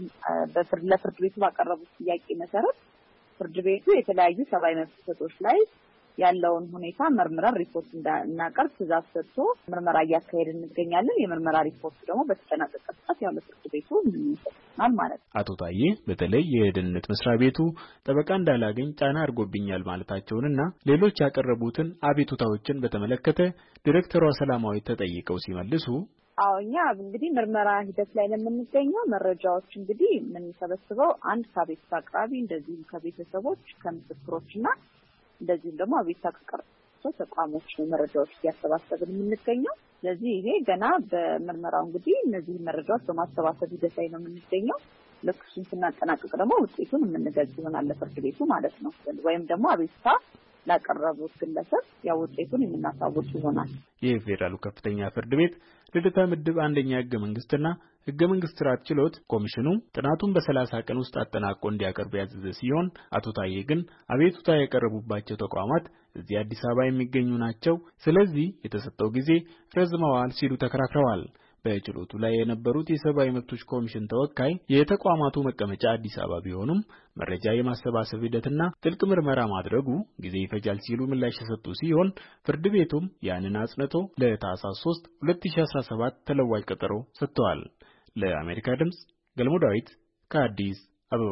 ለፍርድ ቤቱ ባቀረቡት ጥያቄ መሰረት ፍርድ ቤቱ የተለያዩ ሰብአዊ መብት ጥሰቶች ላይ ያለውን ሁኔታ መርምረን ሪፖርት እናቀርብ ትዕዛዝ ሰጥቶ ምርመራ እያካሄድን እንገኛለን። የምርመራ ሪፖርት ደግሞ በተጠናቀቀ ሰዓት ያው ለፍርድ ቤቱ ይሰጣል ማለት ነው። አቶ ታዬ በተለይ የደህንነት መስሪያ ቤቱ ጠበቃ እንዳላገኝ ጫና አድርጎብኛል ማለታቸውንና ሌሎች ያቀረቡትን አቤቱታዎችን በተመለከተ ዲሬክተሯ ሰላማዊት ተጠይቀው ሲመልሱ እኛ እንግዲህ ምርመራ ሂደት ላይ ለምንገኘው መረጃዎች እንግዲህ የምንሰበስበው አንድ ከቤተሰብ አቅራቢ እንደዚሁም ከቤተሰቦች ከምስክሮችና እንደዚሁም ደግሞ አቤቱታ ከቀረቡ ተቋሞች መረጃዎች እያሰባሰብን የምንገኘው። ስለዚህ ይሄ ገና በምርመራው እንግዲህ እነዚህ መረጃዎች በማሰባሰብ ሂደት ላይ ነው የምንገኘው። ለክሱን ስናጠናቅቅ ደግሞ ውጤቱን የምንገልጽ ይሆናል ለፍርድ ቤቱ ማለት ነው። ወይም ደግሞ አቤቱታ ላቀረቡት ግለሰብ ያው ውጤቱን የምናሳውቅ ይሆናል። የፌዴራሉ ከፍተኛ ፍርድ ቤት ልደታ ምድብ አንደኛ ሕገ መንግስትና ሕገ መንግስት ስርዓት ችሎት ኮሚሽኑ ጥናቱን በ30 ቀን ውስጥ አጠናቆ እንዲያቀርብ ያዘዘ ሲሆን አቶ ታዬ ግን አቤቱታ ያቀረቡባቸው ተቋማት እዚህ አዲስ አበባ የሚገኙ ናቸው፣ ስለዚህ የተሰጠው ጊዜ ረዝመዋል ሲሉ ተከራክረዋል። በችሎቱ ላይ የነበሩት የሰብአዊ መብቶች ኮሚሽን ተወካይ የተቋማቱ መቀመጫ አዲስ አበባ ቢሆኑም መረጃ የማሰባሰብ ሂደትና ጥልቅ ምርመራ ማድረጉ ጊዜ ይፈጃል ሲሉ ምላሽ የሰጡ ሲሆን ፍርድ ቤቱም ያንን አጽንቶ ለታህሳስ 3 2017 ተለዋጭ ቀጠሮ ሰጥቷል። ለአሜሪካ ድምጽ ገልሞ ዳዊት ከአዲስ አበባ።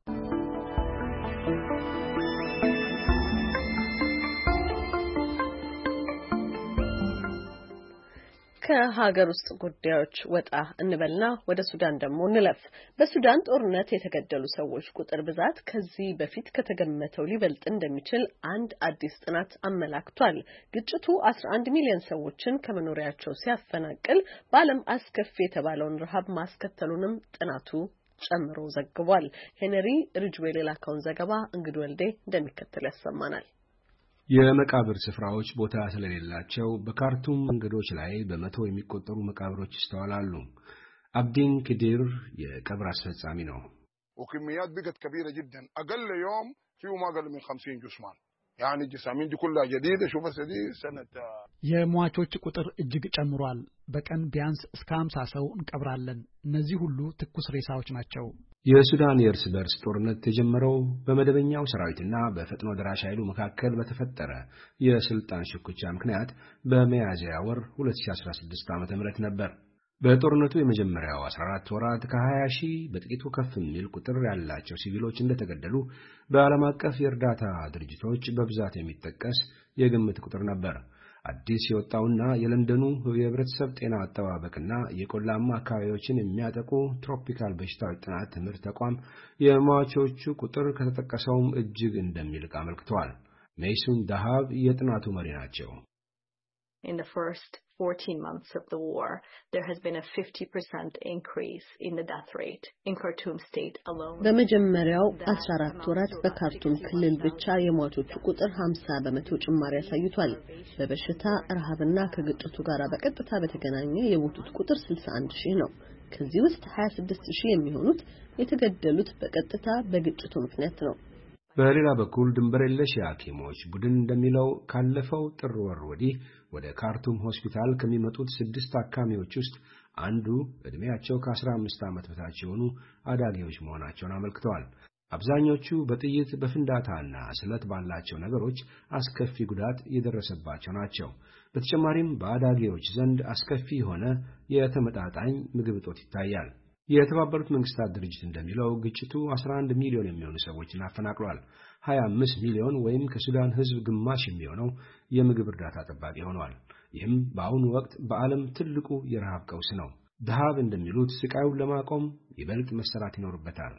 ከሀገር ውስጥ ጉዳዮች ወጣ እንበልና ወደ ሱዳን ደግሞ እንለፍ። በሱዳን ጦርነት የተገደሉ ሰዎች ቁጥር ብዛት ከዚህ በፊት ከተገመተው ሊበልጥ እንደሚችል አንድ አዲስ ጥናት አመላክቷል። ግጭቱ 11 ሚሊዮን ሰዎችን ከመኖሪያቸው ሲያፈናቅል በዓለም አስከፊ የተባለውን ረሃብ ማስከተሉንም ጥናቱ ጨምሮ ዘግቧል። ሄነሪ ሪጅዌል የላከውን ዘገባ እንግድ ወልዴ እንደሚከተል ያሰማናል። የመቃብር ስፍራዎች ቦታ ስለሌላቸው በካርቱም መንገዶች ላይ በመቶ የሚቆጠሩ መቃብሮች ይስተዋላሉ። አብዲን ክዲር የቀብር አስፈጻሚ ነው። وكميات بقت كبيرة جدا أقل يوم فيه ما أقل من 50 جثمان يعني الجسامين دي كلها جديدة شوف دي سنة የሟቾች ቁጥር እጅግ ጨምሯል። በቀን ቢያንስ እስከ 50 ሰው እንቀብራለን። እነዚህ ሁሉ ትኩስ ሬሳዎች ናቸው። የሱዳን የእርስ በርስ ጦርነት የጀመረው በመደበኛው ሰራዊትና በፈጥኖ ደራሽ ኃይሉ መካከል በተፈጠረ የስልጣን ሽኩቻ ምክንያት በሚያዝያ ወር 2016 ዓ.ም ነበር። በጦርነቱ የመጀመሪያው 14 ወራት ከ20 ሺህ በጥቂቱ ከፍ የሚል ቁጥር ያላቸው ሲቪሎች እንደተገደሉ በዓለም አቀፍ የእርዳታ ድርጅቶች በብዛት የሚጠቀስ የግምት ቁጥር ነበር። አዲስ የወጣውና የለንደኑ የህብረተሰብ ጤና አጠባበቅና የቆላማ አካባቢዎችን የሚያጠቁ ትሮፒካል በሽታዎች ጥናት ትምህርት ተቋም የሟቾቹ ቁጥር ከተጠቀሰውም እጅግ እንደሚልቅ አመልክተዋል። ሜይሱን ዳሃብ የጥናቱ መሪ ናቸው። In the first 14 months of the war, there has been a 50% increase in the death rate in Khartoum state alone. በመጀመሪያው 14 ወራት በካርቱም ክልል ብቻ የሟቾቹ ቁጥር 50 በመቶ ጭማሪ አሳይቷል። በበሽታ ረሃብና ከግጭቱ ጋር በቀጥታ በተገናኘ የሞቱት ቁጥር 61,000 ነው። ከዚህ ውስጥ 26,000 የሚሆኑት የተገደሉት በቀጥታ በግጭቱ ምክንያት ነው። በሌላ በኩል ድንበር የለሽ የሐኪሞች ቡድን እንደሚለው ካለፈው ጥር ወር ወዲህ ወደ ካርቱም ሆስፒታል ከሚመጡት 6 ታካሚዎች ውስጥ አንዱ እድሜያቸው ከ15 ዓመት በታች የሆኑ አዳጊዎች መሆናቸውን አመልክተዋል። አብዛኞቹ በጥይት በፍንዳታና ስለት ባላቸው ነገሮች አስከፊ ጉዳት የደረሰባቸው ናቸው። በተጨማሪም በአዳጊዎች ዘንድ አስከፊ የሆነ የተመጣጣኝ ምግብ እጦት ይታያል። የተባበሩት መንግስታት ድርጅት እንደሚለው ግጭቱ 11 ሚሊዮን የሚሆኑ ሰዎችን አፈናቅሏል። 25 ሚሊዮን ወይም ከሱዳን ህዝብ ግማሽ የሚሆነው የምግብ እርዳታ ጠባቂ ሆኗል። ይህም በአሁኑ ወቅት በዓለም ትልቁ የረሃብ ቀውስ ነው። ዳሃብ እንደሚሉት ስቃዩን ለማቆም ይበልጥ መሰራት ይኖርበታል።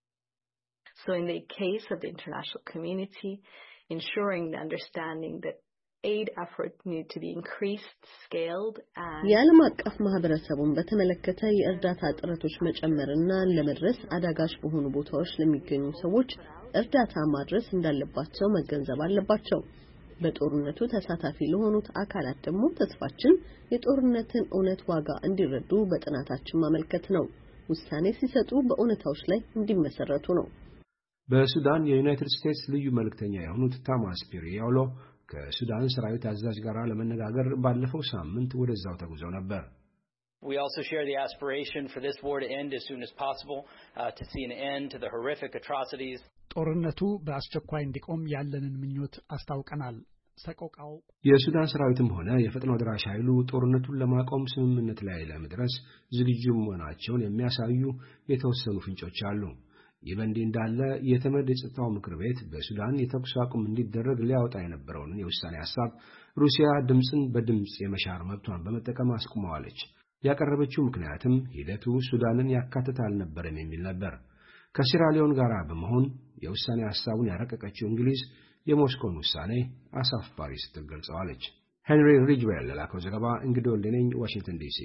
So in the case of the international community, ensuring the understanding that aid efforts need to be increased, scaled and የዓለም አቀፍ ማህበረሰቡን በተመለከተ የእርዳታ ጥረቶች መጨመርና ለመድረስ አዳጋች በሆኑ ቦታዎች ለሚገኙ ሰዎች እርዳታ ማድረስ እንዳለባቸው መገንዘብ አለባቸው። በጦርነቱ ተሳታፊ ለሆኑት አካላት ደግሞ ተስፋችን የጦርነትን እውነት ዋጋ እንዲረዱ በጥናታችን ማመልከት ነው። ውሳኔ ሲሰጡ በእውነታዎች ላይ እንዲመሰረቱ ነው። በሱዳን የዩናይትድ ስቴትስ ልዩ መልእክተኛ የሆኑት ታማስ ፒሪያሎ ከሱዳን ሰራዊት አዛዥ ጋር ለመነጋገር ባለፈው ሳምንት ወደዛው ተጉዘው ነበር። We also share the aspiration for this war to end as soon as possible, to see an end to the horrific atrocities. ጦርነቱ በአስቸኳይ እንዲቆም ያለንን ምኞት አስታውቀናል። ሰቆቃው የሱዳን ሰራዊትም ሆነ የፈጥኖ ደራሽ ኃይሉ ጦርነቱን ለማቆም ስምምነት ላይ ለመድረስ ዝግጁ መሆናቸውን የሚያሳዩ የተወሰኑ ፍንጮች አሉ። ይህ በእንዲህ እንዳለ የተመድ የጸጥታው ምክር ቤት በሱዳን የተኩስ አቁም እንዲደረግ ሊያወጣ የነበረውን የውሳኔ ሐሳብ ሩሲያ ድምፅን በድምፅ የመሻር መብቷን በመጠቀም አስቁመዋለች። ያቀረበችው ምክንያትም ሂደቱ ሱዳንን ያካተተ አልነበረም የሚል ነበር። ከሲራሊዮን ጋር በመሆን የውሳኔ ሐሳቡን ያረቀቀችው እንግሊዝ የሞስኮን ውሳኔ አሳፋሪ ስትል ገልጸዋለች። ሄንሪ ሪጅዌል ለላከው ዘገባ እንግዲህ ወልደነኝ ዋሽንግተን ዲሲ።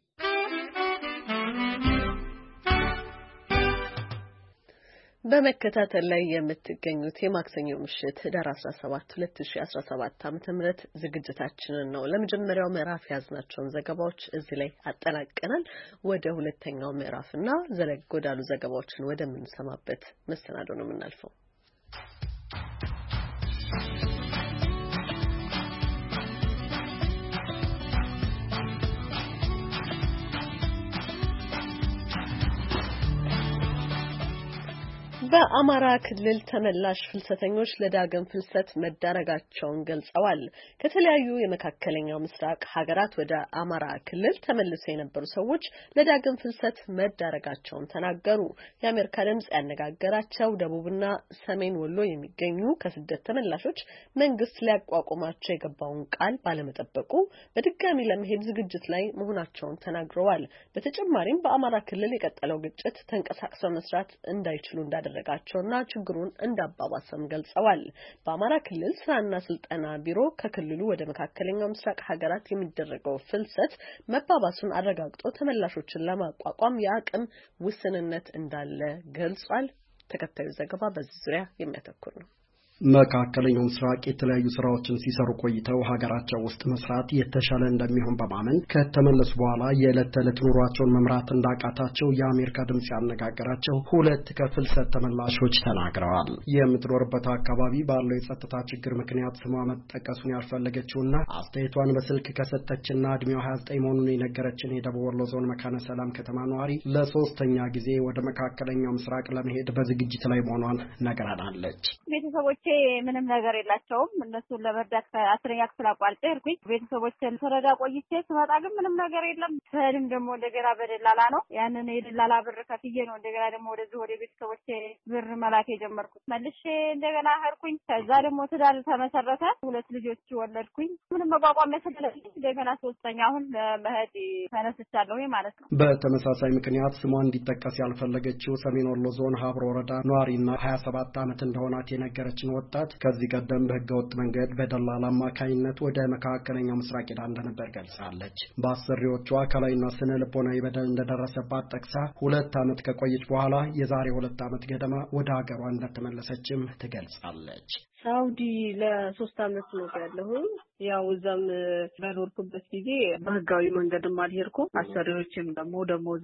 በመከታተል ላይ የምትገኙት የማክሰኞ ምሽት ህዳር 17 2017 ዓ.ም ዝግጅታችንን ነው። ለመጀመሪያው ምዕራፍ ያዝናቸውን ዘገባዎች እዚህ ላይ አጠናቀናል። ወደ ሁለተኛው ምዕራፍና ዘለግ ወዳሉ ዘገባዎችን ወደምንሰማበት መሰናዶ ነው የምናልፈው። በአማራ ክልል ተመላሽ ፍልሰተኞች ለዳግም ፍልሰት መዳረጋቸውን ገልጸዋል። ከተለያዩ የመካከለኛው ምስራቅ ሀገራት ወደ አማራ ክልል ተመልሰው የነበሩ ሰዎች ለዳግም ፍልሰት መዳረጋቸውን ተናገሩ። የአሜሪካ ድምጽ ያነጋገራቸው ደቡብና ሰሜን ወሎ የሚገኙ ከስደት ተመላሾች መንግስት ሊያቋቁማቸው የገባውን ቃል ባለመጠበቁ በድጋሚ ለመሄድ ዝግጅት ላይ መሆናቸውን ተናግረዋል። በተጨማሪም በአማራ ክልል የቀጠለው ግጭት ተንቀሳቅሰው መስራት እንዳይችሉ እንዳደረጋቸውና ችግሩን እንዳባባሰም ገልጸዋል። በአማራ ክልል ስራና ስልጠና ቢሮ ከክልሉ ወደ መካከለኛው ምስራቅ ሀገራት የሚደረገው ፍልሰት መባባሱን አረጋግጦ ተመላሾችን ለማቋቋም የአቅም ውስንነት እንዳለ ገልጿል። ተከታዩ ዘገባ በዚህ ዙሪያ የሚያተኩር ነው። መካከለኛው ምስራቅ የተለያዩ ስራዎችን ሲሰሩ ቆይተው ሀገራቸው ውስጥ መስራት የተሻለ እንደሚሆን በማመን ከተመለሱ በኋላ የዕለት ተዕለት ኑሯቸውን መምራት እንዳቃታቸው የአሜሪካ ድምጽ ያነጋገራቸው ሁለት ከፍልሰት ተመላሾች ተናግረዋል። የምትኖርበት አካባቢ ባለው የጸጥታ ችግር ምክንያት ስሟ መጠቀሱን ያልፈለገችውና አስተያየቷን በስልክ ከሰጠችና እድሜዋ 29 መሆኑን የነገረችን የደቡብ ወሎ ዞን መካነ ሰላም ከተማ ነዋሪ ለሶስተኛ ጊዜ ወደ መካከለኛው ምስራቅ ለመሄድ በዝግጅት ላይ መሆኗን ነግራናለች። ቤተሰቦቼ ምንም ነገር የላቸውም። እነሱን ለመርዳት ከ10ኛ ክፍል አቋርጬ ሄድኩኝ። ቤተሰቦቼን ስረዳ ቆይቼ ስመጣ ግን ምንም ነገር የለም። ስሄድም ደግሞ እንደገና በደላላ ነው። ያንን የደላላ ብር ከፍዬ ነው እንደገና ደግሞ ወደዚህ ወደ ቤተሰቦቼ ብር መላክ የጀመርኩት። መልሼ እንደገና ሄድኩኝ። ከዛ ደግሞ ትዳር ተመሰረተ። ሁለት ልጆች ወለድኩኝ። ምንም መቋቋም ስለሌለኝ እንደገና ሶስተኛ አሁን ለመሄድ ተነስቻለሁ ማለት ነው። በተመሳሳይ ምክንያት ስሟ እንዲጠቀስ ያልፈለገችው ሰሜን ወሎ ዞን ሀብሮ ወረዳ ነዋሪና 27 ዓመት እንደሆናት የነገረችን ወጣት ከዚህ ቀደም በህገወጥ መንገድ በደላላ አማካኝነት ወደ መካከለኛው ምስራቅ ሄዳ እንደነበር ገልጻለች። በአሰሪዎቿ አካላዊና ስነ ልቦናዊ በደል እንደደረሰባት ጠቅሳ 2 ዓመት ከቆየች በኋላ የዛሬ 2 ዓመት ገደማ ወደ ሀገሯ እንደተመለሰችም ትገልጻለች። ሳውዲ ለ3 ዓመት ነው ያለሁኝ። ያው እዛም በኖርኩበት ጊዜ በህጋዊ መንገድም አልሄድኩም። አሰሪዎችም ደግሞ ደሞዝ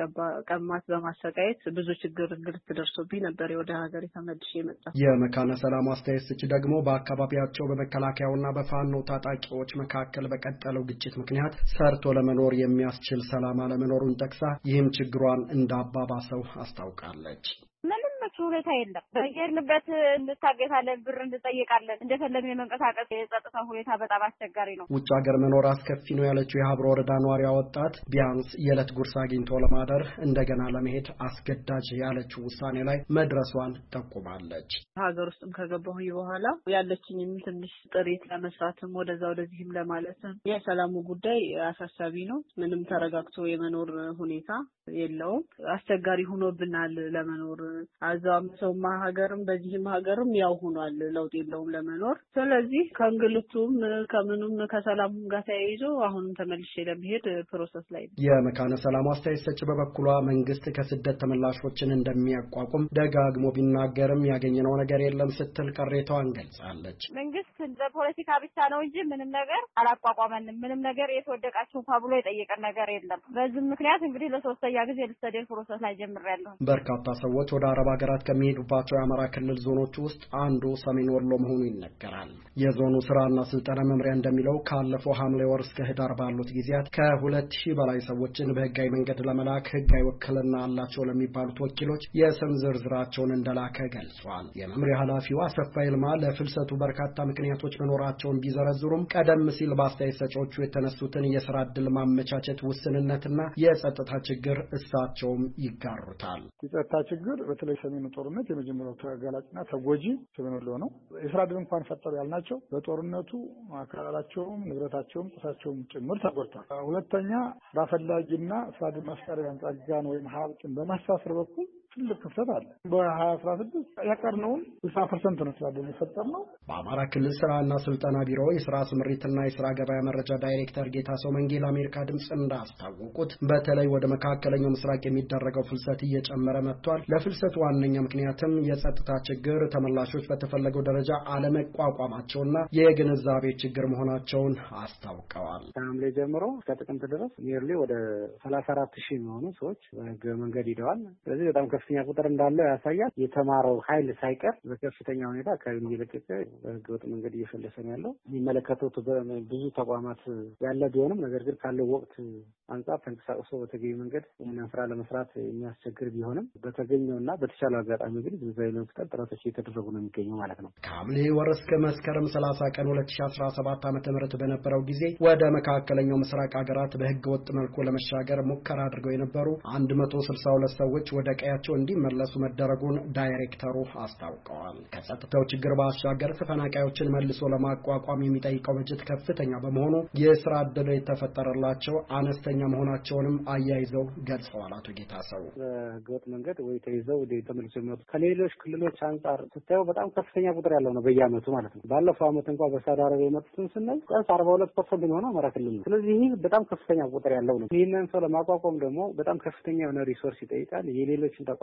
በመቀማት በማሰቃየት ብዙ ችግር እንግልት ደርሶብኝ ነበር ወደ ሀገሬ ተመልሼ የመጣሁ። የመካነ ሰላም አስተያየት ሰጪ ደግሞ በአካባቢያቸው በመከላከያውና በፋኖ ታጣቂዎች መካከል በቀጠለው ግጭት ምክንያት ሰርቶ ለመኖር የሚያስችል ሰላም አለመኖሩን ጠቅሳ ይህም ችግሯን እንዳባባሰው አስታውቃለች። ምንም ሁኔታ የለም። በየርንበት እንታገታለን፣ ብር እንጠይቃለን። እንደፈለግን የመንቀሳቀስ የጸጥታ ሁኔታ በጣም አስቸጋሪ ነው። ውጭ ሀገር መኖር አስከፊ ነው ያለችው የሀብሮ ወረዳ ነዋሪዋ ወጣት ቢያንስ የዕለት ጉርስ አግኝቶ ለማደር እንደገና ለመሄድ አስገዳጅ ያለችው ውሳኔ ላይ መድረሷን ጠቁማለች። ሀገር ውስጥም ከገባሁኝ በኋላ ያለችኝም ትንሽ ጥሪት ለመስራትም ወደዛ ወደዚህም ለማለትም የሰላሙ ጉዳይ አሳሳቢ ነው። ምንም ተረጋግቶ የመኖር ሁኔታ የለውም። አስቸጋሪ ሆኖብናል ለመኖር። አዛም ሰውማ ሀገርም በዚህም ሀገርም ያው ሆኗል። ለውጥ የለውም ለመኖር። ስለዚህ ከእንግልቱም ከምኑም ከሰላሙም ጋር ተያይዞ አሁንም ተመልሼ ለመሄድ ፕሮሰስ ላይ ነው። የመካነ ሰላም አስተያየት ሰጪ በበኩሏ መንግስት ከስደት ተመላሾችን እንደሚያቋቁም ደጋግሞ ቢናገርም ያገኘነው ነገር የለም ስትል ቅሬታዋን ገልጻለች። መንግስት ለፖለቲካ ብቻ ነው እንጂ ምንም ነገር አላቋቋመንም። ምንም ነገር የተወደቃችሁ ብሎ የጠየቀን ነገር የለም። በዚህ ምክንያት እንግዲህ ለሶስተኛ ጊዜ ልሰደድ ፕሮሰስ ላይ ጀምሬያለሁ። በርካታ ሰዎች ወደ አረብ ሀገራት ከሚሄዱባቸው የአማራ ክልል ዞኖች ውስጥ አንዱ ሰሜን ወሎ መሆኑ ይነገራል። የዞኑ ስራና ስልጠና መምሪያ እንደሚለው ካለፈው ሐምሌ ወር እስከ ህዳር ባሉት ጊዜያት ከ2000 በላይ ሰዎችን በህጋዊ መንገድ ለመላክ ህጋዊ ውክልና አላቸው ለሚባሉት ወኪሎች የስም ዝርዝራቸውን እንደላከ ገልጿል። የመምሪያ ኃላፊው አሰፋ ይልማ ለፍልሰቱ በርካታ ምክንያቶች መኖራቸውን ቢዘረዝሩም ቀደም ሲል በአስተያየት ሰጪዎቹ የተነሱትን የስራ ዕድል ማመቻቸት ውስንነትና የጸጥታ ችግር እሳቸውም ይጋሩታል። የጸጥታ ችግር በተለይ ሰሜኑ ጦርነት የመጀመሪያው ተጋላጭና ተጎጂ ሰሜን ወሎ ነው። የስራ ዕድል እንኳን ፈጠሩ ያልናቸው በጦርነቱ አካላቸውም ንብረታቸውም ቁሳቸውም ጭምር ተጎድቷል። ሁለተኛ ስራ ፈላጊና ስራ ዕድል መፍጠሪያ ጸጋን ወይም ሀብትን በማሳሰር በኩል ትልቅ ክፍተት አለ። በ2016 ያቀርነውን 60% ነው ስራ ዕድል የፈጠርነው። በአማራ ክልል ስራና ስልጠና ቢሮ የስራ ስምሪትና የስራ ገበያ መረጃ ዳይሬክተር ጌታሰው መንጌ ለአሜሪካ ድምጽ እንዳስታወቁት በተለይ ወደ መካከለኛው ምስራቅ የሚደረገው ፍልሰት እየጨመረ መጥቷል። ለፍልሰቱ ዋነኛ ምክንያትም የጸጥታ ችግር፣ ተመላሾች በተፈለገው ደረጃ አለመቋቋማቸውና የግንዛቤ ችግር መሆናቸውን አስታውቀዋል። ከሐምሌ ጀምሮ እስከ ጥቅምት ድረስ ኒርሊ ወደ 34,000 የሚሆኑ ሰዎች በህገ መንገድ ሂደዋል። ስለዚህ በጣም ከፍተኛ ቁጥር እንዳለው ያሳያል። የተማረው ኃይል ሳይቀር በከፍተኛ ሁኔታ አካባቢውን እየለቀቀ በህገወጥ መንገድ እየፈለሰ ነው ያለው። የሚመለከተው ብዙ ተቋማት ያለ ቢሆንም ነገር ግን ካለው ወቅት አንጻር ተንቀሳቅሶ በተገቢ መንገድ ይህንን ስራ ለመስራት የሚያስቸግር ቢሆንም በተገኘውና በተቻለው አጋጣሚ ግን ግንዛቤ ለመፍጠር ጥረቶች እየተደረጉ ነው የሚገኘው ማለት ነው። ከሐምሌ ወር እስከ መስከረም 30 ቀን 2017 ዓ.ም በነበረው ጊዜ ወደ መካከለኛው ምስራቅ ሀገራት በህገወጥ መልኩ ለመሻገር ሙከራ አድርገው የነበሩ 162 ሰዎች ወደ ቀያቸው እንዲመለሱ መደረጉን ዳይሬክተሩ አስታውቀዋል። ከጸጥታው ችግር ባሻገር ተፈናቃዮችን መልሶ ለማቋቋም የሚጠይቀው በጀት ከፍተኛ በመሆኑ የስራ ዕድል የተፈጠረላቸው አነስተኛ መሆናቸውንም አያይዘው ገልጸዋል። አቶ ጌታሰው በህገወጥ መንገድ ወይ ተይዘው ወደ ተመልሶ የሚመጡ ከሌሎች ክልሎች አንጻር ስታየው በጣም ከፍተኛ ቁጥር ያለው ነው በየአመቱ ማለት ነው። ባለፈው አመት እንኳን በሳውዲ አረቢያ የመጡትን ስናይ 42% የሚሆነው አማራ ክልል ነው። ስለዚህ ይህ በጣም ከፍተኛ ቁጥር ያለው ነው። ይህንን ሰው ለማቋቋም ደግሞ በጣም ከፍተኛ የሆነ ሪሶርስ ይጠይቃል። የሌሎችን ተቋማት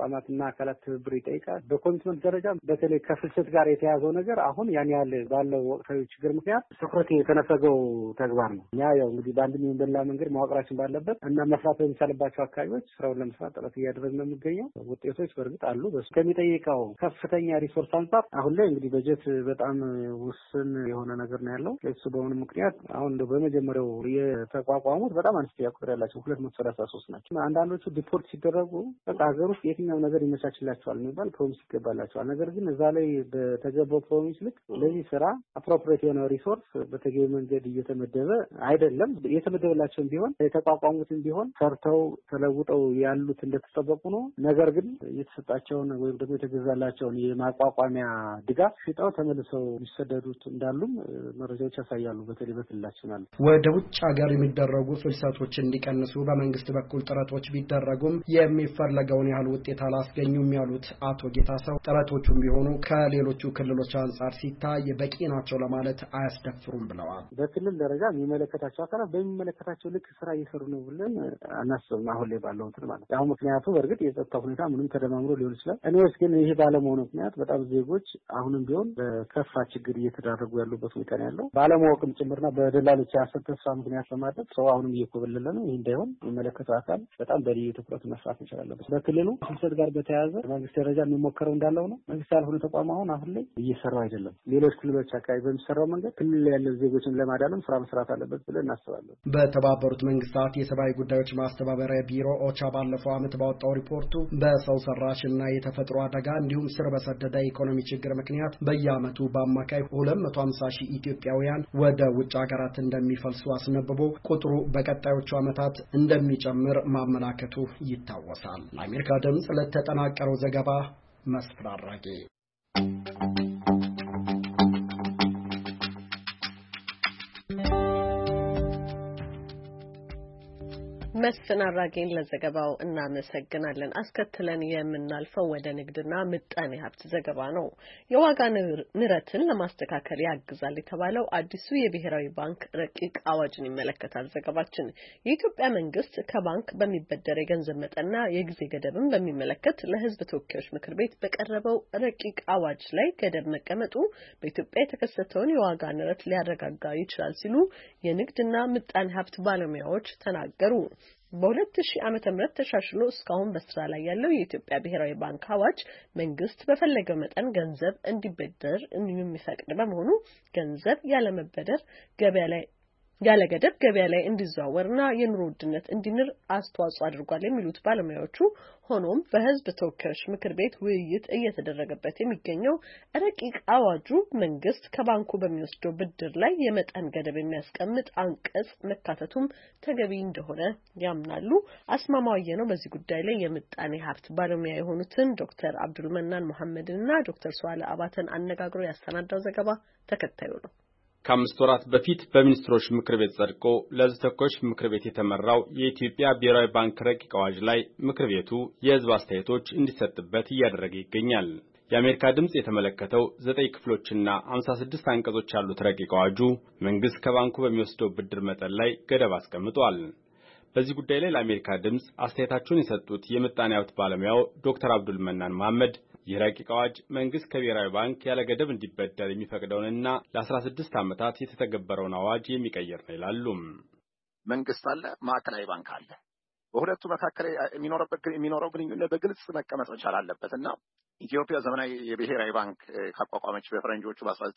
ተቋማትና አካላት ትብብር ይጠይቃል። በኮሚትመንት ደረጃ በተለይ ከፍልሰት ጋር የተያዘው ነገር አሁን ያን ያህል ባለው ወቅታዊ ችግር ምክንያት ትኩረት የተነፈገው ተግባር ነው። እኛ ያው እንግዲህ በአንድ ሚሊዮን በላ መንገድ መዋቅራችን ባለበት እና መስራት በሚቻልባቸው አካባቢዎች ስራውን ለመስራት ጥረት እያደረግን ነው የሚገኘው። ውጤቶች በእርግጥ አሉ። በሱ ከሚጠይቀው ከፍተኛ ሪሶርስ አንጻር አሁን ላይ እንግዲህ በጀት በጣም ውስን የሆነ ነገር ነው ያለው። እሱ በሆነ ምክንያት አሁን በመጀመሪያው የተቋቋሙት በጣም አነስተኛ ቁጥር ያላቸው 233 ናቸው። አንዳንዶቹ ዲፖርት ሲደረጉ በቃ ሀገር ውስጥ የትኛው ነገር ይመቻችላቸዋል የሚባል ፕሮሚስ ይገባላቸዋል። ነገር ግን እዛ ላይ በተገባው ፕሮሚስ ልክ ለዚህ ስራ አፕሮፕሪየት የሆነ ሪሶርስ በተገቢ መንገድ እየተመደበ አይደለም። የተመደበላቸውም ቢሆን የተቋቋሙትም ቢሆን ሰርተው ተለውጠው ያሉት እንደተጠበቁ ነው። ነገር ግን የተሰጣቸውን ወይም ደግሞ የተገዛላቸውን የማቋቋሚያ ድጋፍ ሽጠው ተመልሰው የሚሰደዱት እንዳሉም መረጃዎች ያሳያሉ። በተለይ በክልላችን አለ። ወደ ውጭ ሀገር የሚደረጉ ፍልሰቶች እንዲቀንሱ በመንግስት በኩል ጥረቶች ቢደረጉም የሚፈለገውን ያህል ውጤት አላስገኙም ያሉት አቶ ጌታሰው ጥረቶቹም ቢሆኑ ከሌሎቹ ክልሎች አንጻር ሲታይ በቂ ናቸው ለማለት አያስደፍሩም ብለዋል። በክልል ደረጃ የሚመለከታቸው አካላት በሚመለከታቸው ልክ ስራ እየሰሩ ነው ብለን አናስብም። አሁን ላይ ባለው እንትን ማለት ነው። ምክንያቱ በእርግጥ የጸጥታ ሁኔታ ምንም ተደማምሮ ሊሆን ይችላል። እኔስ ግን ይሄ ባለመሆኑ ምክንያት በጣም ዜጎች አሁንም ቢሆን በከፋ ችግር እየተዳረጉ ያሉበት ሁኔታ ነው ያለው። ባለማወቅም ጭምርና በደላሎች ያሰብ ተስፋ ምክንያት በማድረግ ሰው አሁንም እየኮበለለ ነው። ይህ እንዳይሆን የሚመለከተው አካል በጣም በልዩ ትኩረት መስራት እንችላለን። በክልሉ ፍልሰት ጋር በተያያዘ መንግስት ደረጃ የሚሞከረው እንዳለው ነው። መንግስት ያልሆነ ተቋም አሁን ላይ እየሰራው አይደለም። ሌሎች ክልሎች አካባቢ በሚሰራው መንገድ ክልል ያለው ዜጎችን ለማዳንም ስራ መስራት አለበት ብለን እናስባለን። በተባበሩት መንግስታት የሰብአዊ ጉዳዮች ማስተባበሪያ ቢሮ ኦቻ ባለፈው ዓመት ባወጣው ሪፖርቱ በሰው ሰራሽና የተፈጥሮ አደጋ እንዲሁም ስር በሰደደ ኢኮኖሚ ችግር ምክንያት በየዓመቱ በአማካይ 250 ሺህ ኢትዮጵያውያን ወደ ውጭ ሀገራት እንደሚፈልሱ አስነብቦ ቁጥሩ በቀጣዮቹ ዓመታት እንደሚጨምር ማመላከቱ ይታወሳል። ለአሜሪካ ድምጽ ለተጠናቀረው ዘገባ መስፍን አራጌ። መስፍን አራጌን ለዘገባው እናመሰግናለን። አስከትለን የምናልፈው ወደ ንግድና ምጣኔ ሀብት ዘገባ ነው። የዋጋ ንረትን ለማስተካከል ያግዛል የተባለው አዲሱ የብሔራዊ ባንክ ረቂቅ አዋጅን ይመለከታል ዘገባችን። የኢትዮጵያ መንግስት ከባንክ በሚበደር የገንዘብ መጠንና የጊዜ ገደብን በሚመለከት ለሕዝብ ተወካዮች ምክር ቤት በቀረበው ረቂቅ አዋጅ ላይ ገደብ መቀመጡ በኢትዮጵያ የተከሰተውን የዋጋ ንረት ሊያረጋጋ ይችላል ሲሉ የንግድና ምጣኔ ሀብት ባለሙያዎች ተናገሩ። በ2000 ዓመተ ምህረት ተሻሽሎ እስካሁን በስራ ላይ ያለው የኢትዮጵያ ብሔራዊ ባንክ አዋጅ መንግስት በፈለገው መጠን ገንዘብ እንዲበደር የሚፈቅድ በመሆኑ ገንዘብ ያለመበደር ያለ ገደብ ገበያ ላይ እንዲዘዋወርና የኑሮ ውድነት እንዲንር አስተዋጽኦ አድርጓል የሚሉት ባለሙያዎቹ፣ ሆኖም በህዝብ ተወካዮች ምክር ቤት ውይይት እየተደረገበት የሚገኘው ረቂቅ አዋጁ መንግስት ከባንኩ በሚወስደው ብድር ላይ የመጠን ገደብ የሚያስቀምጥ አንቀጽ መካተቱም ተገቢ እንደሆነ ያምናሉ። አስማማው ነው በዚህ ጉዳይ ላይ የምጣኔ ሀብት ባለሙያ የሆኑትን ዶክተር አብዱል መናን መሐመድንና ዶክተር ሷለ አባተን አነጋግሮ ያሰናዳው ዘገባ ተከታዩ ነው። ከ5 ወራት በፊት በሚኒስትሮች ምክር ቤት ጸድቆ ለሕዝብ ተወካዮች ምክር ቤት የተመራው የኢትዮጵያ ብሔራዊ ባንክ ረቂቅ አዋጅ ላይ ምክር ቤቱ የሕዝብ አስተያየቶች እንዲሰጥበት እያደረገ ይገኛል። የአሜሪካ ድምጽ የተመለከተው 9 ክፍሎችና 56 አንቀጾች ያሉት ረቂቅ አዋጁ መንግስት ከባንኩ በሚወስደው ብድር መጠን ላይ ገደብ አስቀምጧል። በዚህ ጉዳይ ላይ ለአሜሪካ ድምጽ አስተያየታቸውን የሰጡት የምጣኔ ሀብት ባለሙያው ዶክተር አብዱል መናን መሐመድ ይህ ረቂቅ አዋጅ መንግስት ከብሔራዊ ባንክ ያለ ገደብ እንዲበደር የሚፈቅደውንና ለ16 ዓመታት የተተገበረውን አዋጅ የሚቀይር ነው ይላሉ። መንግስት አለ፣ ማዕከላዊ ባንክ አለ። በሁለቱ መካከል የሚኖረው ግንኙነት በግልጽ መቀመጥ መቻል አለበትና ኢትዮጵያ ዘመናዊ የብሔራዊ ባንክ ካቋቋመች በፈረንጆቹ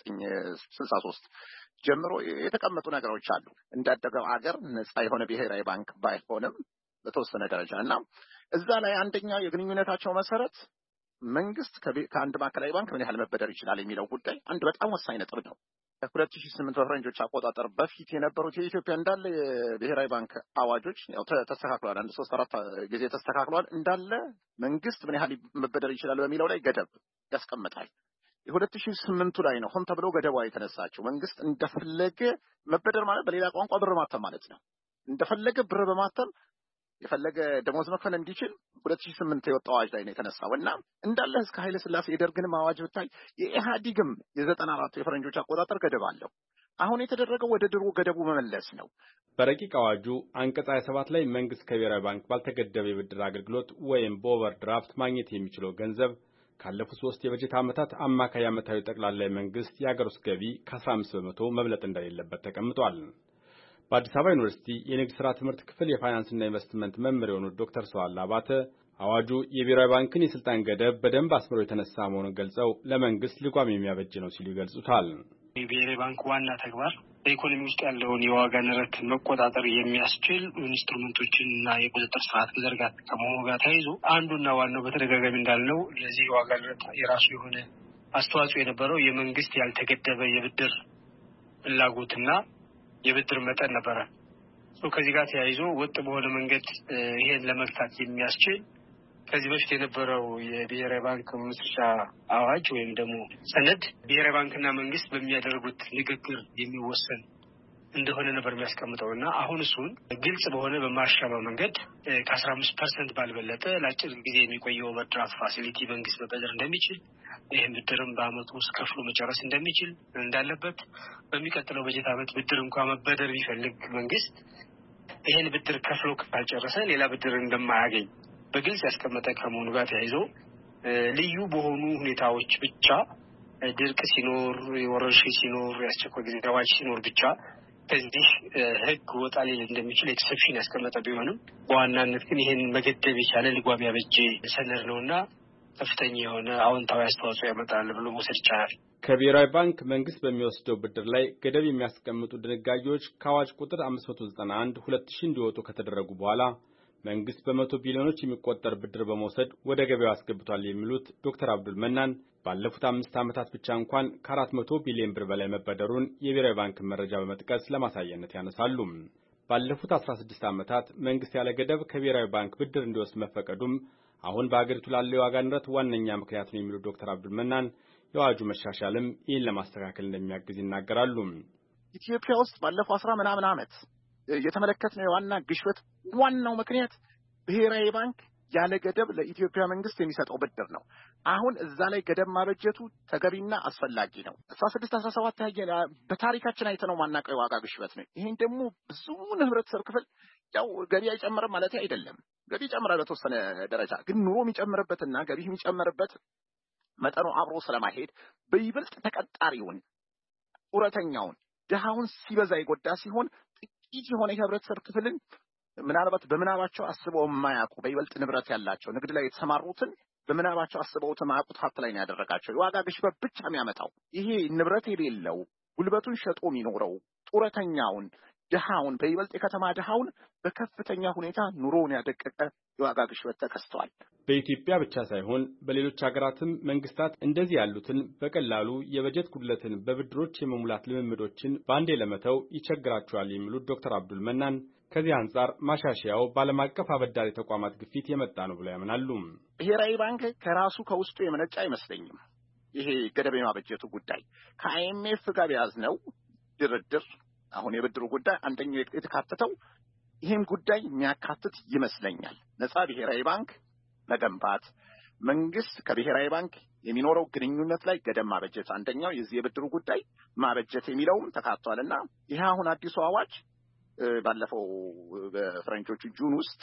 በ1963 ጀምሮ የተቀመጡ ነገሮች አሉ። እንዳደገው አገር ነፃ የሆነ ብሔራዊ ባንክ ባይሆንም በተወሰነ ደረጃ እና እዛ ላይ አንደኛው የግንኙነታቸው መሰረት መንግስት ከአንድ ማዕከላዊ ባንክ ምን ያህል መበደር ይችላል የሚለው ጉዳይ አንድ በጣም ወሳኝ ነጥብ ነው። ከ2008 በፈረንጆች አቆጣጠር በፊት የነበሩት የኢትዮጵያ እንዳለ የብሔራዊ ባንክ አዋጆች ያው ተስተካክሏል። 3-4 ጊዜ ተስተካክሏል። እንዳለ መንግስት ምን ያህል መበደር ይችላል በሚለው ላይ ገደብ ያስቀምጣል። የ2008 ላይ ነው ሆን ተብሎ ገደቧ የተነሳቸው። መንግስት እንደፈለገ መበደር ማለት በሌላ ቋንቋ ብር ማተም ማለት ነው። እንደፈለገ ብር በማተም የፈለገ ደሞዝ መክፈል እንዲችል 2008 የወጣው አዋጅ ላይ ነው የተነሳው እና እንዳለ እስከ ኃይለ ሥላሴ የደርግንም አዋጅ ብታይ የኢህአዲግም የ94 የፈረንጆች አቆጣጠር ገደብ አለው። አሁን የተደረገው ወደ ድሮ ገደቡ መመለስ ነው። በረቂቅ አዋጁ አንቀጽ 27 ላይ መንግስት ከብሔራዊ ባንክ ባልተገደበ የብድር አገልግሎት ወይም በኦቨርድራፍት ማግኘት የሚችለው ገንዘብ ካለፉት 3 የበጀት ዓመታት አማካይ ዓመታዊ ጠቅላላ መንግስት የአገር ውስጥ ገቢ ከ15 በመቶ መብለጥ እንደሌለበት ተቀምጧል። በአዲስ አበባ ዩኒቨርሲቲ የንግድ ሥራ ትምህርት ክፍል የፋይናንስና ኢንቨስትመንት መምህር የሆኑት ዶክተር ሰዋላ አባተ አዋጁ የብሔራዊ ባንክን የስልጣን ገደብ በደንብ አስምሮ የተነሳ መሆኑን ገልጸው ለመንግስት ልጓም የሚያበጅ ነው ሲሉ ይገልጹታል። የብሔራዊ ባንክ ዋና ተግባር በኢኮኖሚ ውስጥ ያለውን የዋጋ ንረት መቆጣጠር የሚያስችል ኢንስትሩመንቶችን እና የቁጥጥር ስርዓት መዘርጋት ከመሆኑ ጋር ተያይዞ አንዱና ዋናው በተደጋጋሚ እንዳልነው ለዚህ የዋጋ ንረት የራሱ የሆነ አስተዋጽኦ የነበረው የመንግስት ያልተገደበ የብድር ፍላጎትና የብድር መጠን ነበረ። ከዚህ ጋር ተያይዞ ወጥ በሆነ መንገድ ይሄን ለመግታት የሚያስችል ከዚህ በፊት የነበረው የብሔራዊ ባንክ መስረቻ አዋጅ ወይም ደግሞ ሰነድ ብሔራዊ ባንክና መንግስት በሚያደርጉት ንግግር የሚወሰን እንደሆነ ነበር የሚያስቀምጠው እና አሁን እሱን ግልጽ በሆነ በማሻማ መንገድ ከ15% ባልበለጠ ለአጭር ጊዜ የሚቆየው ኦቨርድራፍት ፋሲሊቲ መንግስት መበደር እንደሚችል ይህን ብድርም በአመቱ ውስጥ ከፍሎ መጨረስ እንደሚችል እንዳለበት በሚቀጥለው በጀት አመት ብድር እንኳን መበደር ቢፈልግ መንግስት ይህን ብድር ከፍሎ ካልጨረሰ ሌላ ብድር እንደማያገኝ በግልጽ ያስቀመጠ ከመሆኑ ጋር ተያይዞ ልዩ በሆኑ ሁኔታዎች ብቻ ድርቅ ሲኖር፣ የወረርሽኝ ሲኖር፣ የአስቸኳይ ጊዜ አዋጅ ሲኖር ብቻ ከዚህ ህግ ወጣ ሊል እንደሚችል ኤክሰፕሽን ያስቀመጠ ቢሆንም በዋናነት ግን ይህን መገደብ የቻለ ልጓም ያበጀ ሰነድ ነውና ከፍተኛ የሆነ አዎንታዊ አስተዋጽኦ ያመጣል ብሎ መውሰድ ይቻላል። ከብሔራዊ ባንክ መንግስት በሚወስደው ብድር ላይ ገደብ የሚያስቀምጡ ድንጋጌዎች ከአዋጅ ቁጥር 591/2000 እንዲወጡ ከተደረጉ በኋላ መንግስት በመቶ ቢሊዮኖች የሚቆጠር ብድር በመውሰድ ወደ ገበያው አስገብቷል የሚሉት ዶክተር አብዱል መናን ባለፉት 5 ዓመታት ብቻ እንኳን ከ400 ቢሊዮን ብር በላይ መበደሩን የብሔራዊ ባንክ መረጃ በመጥቀስ ለማሳየነት ያነሳሉ። ባለፉት 16 ዓመታት መንግስት ያለ ገደብ ከብሔራዊ ባንክ ብድር እንዲወስድ መፈቀዱም አሁን በአገሪቱ ላለው የዋጋ ንረት ዋነኛ ምክንያት ነው የሚሉት ዶክተር አብዱል መናን የአዋጁ መሻሻልም ይህን ለማስተካከል እንደሚያግዝ ይናገራሉ። ኢትዮጵያ ውስጥ ባለፈው 10 ምናምን ዓመት የተመለከትነው የዋና ግሽበት ዋናው ምክንያት ብሔራዊ ባንክ ያለ ገደብ ለኢትዮጵያ መንግስት የሚሰጠው ብድር ነው። አሁን እዛ ላይ ገደብ ማበጀቱ ተገቢና አስፈላጊ ነው። 16-17 በታሪካችን አይተነው ማናውቀው የዋጋ ግሽበት ነው። ይሄን ደግሞ ብዙውን ህብረተሰብ ክፍል ያው ገቢ አይጨምርም ማለት አይደለም። ገቢ ይጨምራል በተወሰነ ደረጃ፣ ግን ኑሮ የሚጨምርበትና ገቢ የሚጨምርበት መጠኑ አብሮ ስለማይሄድ በይበልጥ ተቀጣሪውን፣ ጡረተኛውን፣ ድሃውን ሲበዛ ይጎዳ ሲሆን ጥቂት የሆነ የህብረተሰብ ክፍልን ምናልባት በምናባቸው አስበው የማያውቁ በይበልጥ ንብረት ያላቸው ንግድ ላይ የተሰማሩትን በምናባቸው አስበውት የማያውቁት ሀብት ላይ ነው ያደረጋቸው። የዋጋ ግሽበት ብቻ የሚያመጣው ይሄ ንብረት የሌለው ጉልበቱን ሸጦ የሚኖረው ጡረተኛውን፣ ድሃውን በይበልጥ የከተማ ድሃውን በከፍተኛ ሁኔታ ኑሮውን ያደቀቀ የዋጋ ግሽበት ተከስቷል። በኢትዮጵያ ብቻ ሳይሆን በሌሎች ሀገራትም መንግስታት እንደዚህ ያሉትን በቀላሉ የበጀት ጉድለትን በብድሮች የመሙላት ልምምዶችን በአንዴ ለመተው ይቸግራቸዋል የሚሉት ዶክተር አብዱል መናን ከዚህ አንጻር ማሻሻያው በዓለም አቀፍ አበዳሪ ተቋማት ግፊት የመጣ ነው ብለው ያምናሉ። ብሔራዊ ባንክ ከራሱ ከውስጡ የመነጨ አይመስለኝም። ይሄ ገደብ የማበጀቱ ጉዳይ ከአይኤምኤፍ ጋር የያዝነው ድርድር አሁን የብድሩ ጉዳይ አንደኛው የተካተተው ይህም ጉዳይ የሚያካትት ይመስለኛል። ነፃ ብሔራዊ ባንክ መገንባት፣ መንግስት ከብሔራዊ ባንክ የሚኖረው ግንኙነት ላይ ገደብ ማበጀት አንደኛው የዚህ የብድሩ ጉዳይ ማበጀት የሚለውም ተካቷልና ይሄ አሁን አዲሱ አዋጅ ባለፈው በፍረንጆቹ ጁን ውስጥ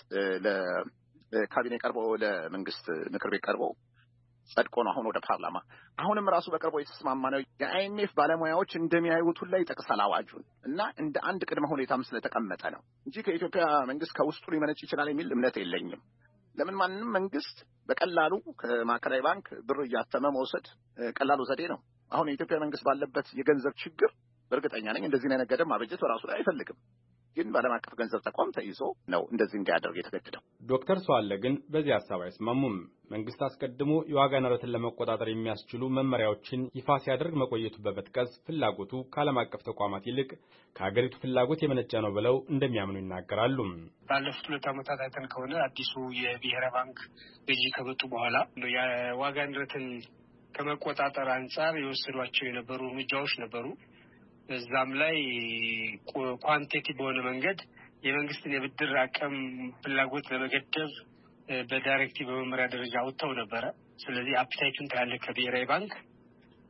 ለካቢኔ ቀርበው ለመንግስት ምክር ቤት ቀርበው ጸድቆ ነው አሁን ወደ ፓርላማ አሁንም ራሱ በቅርቡ የተስማማ ነው። የአይኤምኤፍ ባለሙያዎች እንደሚያዩት ላይ ጠቅሳል አዋጁን እና እንደ አንድ ቅድመ ሁኔታም ስለተቀመጠ ነው እንጂ ከኢትዮጵያ መንግስት ከውስጡ ሊመነጭ ይችላል የሚል እምነት የለኝም። ለምን ማንንም መንግስት በቀላሉ ከማዕከላዊ ባንክ ብር እያተመ መውሰድ ቀላሉ ዘዴ ነው። አሁን የኢትዮጵያ መንግስት ባለበት የገንዘብ ችግር በእርግጠኛ ነኝ እንደዚህ አይነት ገደብ ማበጀት በራሱ ላይ አይፈልግም። ግን በዓለም አቀፍ ገንዘብ ተቋም ተይዞ ነው እንደዚህ እንዲያደርግ የተገደደው። ዶክተር ሰዋለ ግን በዚህ ሐሳብ አይስማሙም። መንግስት አስቀድሞ የዋጋ ንረትን ለመቆጣጠር የሚያስችሉ መመሪያዎችን ይፋ ሲያደርግ መቆየቱ በመጥቀስ ፍላጎቱ ከዓለም አቀፍ ተቋማት ይልቅ ከሀገሪቱ ፍላጎት የመነጨ ነው ብለው እንደሚያምኑ ይናገራሉ። ባለፉት 2 ዓመታት አይተን ከሆነ አዲሱ የብሔራዊ ባንክ ገዢ ከመጡ በኋላ የዋጋ ንረትን ከመቆጣጠር አንጻር የወሰዷቸው የነበሩ እርምጃዎች ነበሩ። እዛም ላይ ኳንቲቲ በሆነ መንገድ የመንግስትን የብድር አቅም ፍላጎት ለመገደብ በዳይሬክቲቭ በመመሪያ ደረጃ አውጥተው ነበረ። ስለዚህ አፒታይቱን ታያለ ከብሔራዊ ባንክ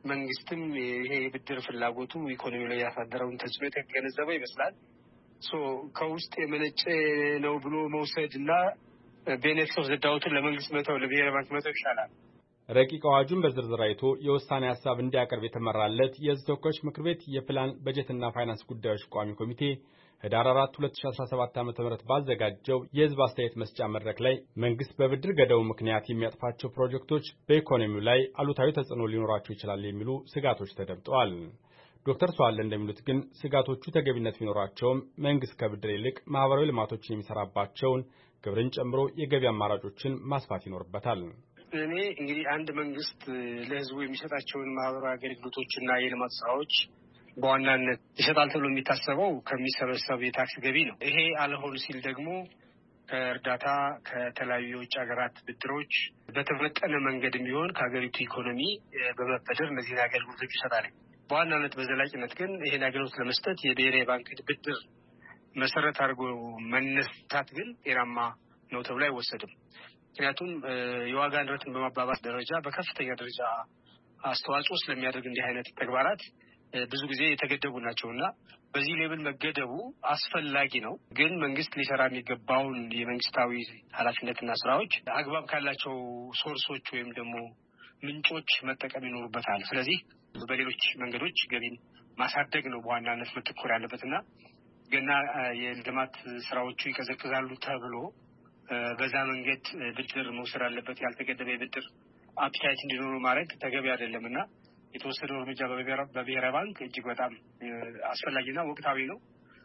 መንግስትም ይሄ የብድር ፍላጎቱ ኢኮኖሚ ላይ ያሳደረውን ተጽዕኖ የተገነዘበ ይመስላል። ከውስጥ የመነጨ ነው ብሎ መውሰድና ቤኔፊት ኦፍ ዘ ዳውትን ለመንግስት መተው ለብሔራዊ ባንክ መተው ይሻላል። ረቂቅ አዋጁን በዝርዝር አይቶ የውሳኔ ሐሳብ እንዲያቀርብ የተመራለት የሕዝብ ተወካዮች ምክር ቤት የፕላን በጀትና ፋይናንስ ጉዳዮች ቋሚ ኮሚቴ ህዳር 4 2017 ዓ.ም ባዘጋጀው የሕዝብ አስተያየት መስጫ መድረክ ላይ መንግስት በብድር ገደቡ ምክንያት የሚያጥፋቸው ፕሮጀክቶች በኢኮኖሚው ላይ አሉታዊ ተጽዕኖ ሊኖራቸው ይችላል የሚሉ ስጋቶች ተደምጠዋል። ዶክተር ሷል እንደሚሉት ግን ስጋቶቹ ተገቢነት ቢኖራቸውም መንግስት ከብድር ይልቅ ማህበራዊ ልማቶችን የሚሰራባቸውን ግብርን ጨምሮ የገቢ አማራጮችን ማስፋት ይኖርበታል። እኔ እንግዲህ አንድ መንግስት ለህዝቡ የሚሰጣቸውን ማህበራዊ አገልግሎቶችና የልማት ስራዎች በዋናነት ይሰጣል ተብሎ የሚታሰበው ከሚሰበሰብ የታክስ ገቢ ነው። ይሄ አልሆን ሲል ደግሞ ከእርዳታ ከተለያዩ የውጭ ሀገራት ብድሮች በተመጠነ መንገድ የሚሆን ከሀገሪቱ ኢኮኖሚ በመበደር እነዚህን አገልግሎቶች ይሰጣል። በዋናነት በዘላቂነት ግን ይሄን አገልግሎት ለመስጠት የብሔራዊ ባንክ ብድር መሰረት አድርጎ መነሳት ግን ጤናማ ነው ተብሎ አይወሰድም። ምክንያቱም የዋጋ ንረትን በማባባስ ደረጃ በከፍተኛ ደረጃ አስተዋጽኦ ስለሚያደርግ እንዲህ አይነት ተግባራት ብዙ ጊዜ የተገደቡ ናቸውና በዚህ ሌብል መገደቡ አስፈላጊ ነው። ግን መንግስት ሊሰራ የሚገባውን የመንግስታዊ ኃላፊነትና ስራዎች አግባብ ካላቸው ሶርሶች ወይም ደግሞ ምንጮች መጠቀም ይኖሩበታል። ስለዚህ በሌሎች መንገዶች ገቢን ማሳደግ ነው በዋናነት መተኮር ያለበትና ገና የልማት ስራዎቹ ይቀዘቅዛሉ ተብሎ በዛ መንገድ ብድር መውሰድ አለበት ያልተገደበ የብድር አፕታይት እንዲኖሩ ማድረግ ተገቢ አይደለምና የተወሰደው እርምጃ በብሔራዊ ባንክ እጅግ በጣም አስፈላጊና ወቅታዊ ነው።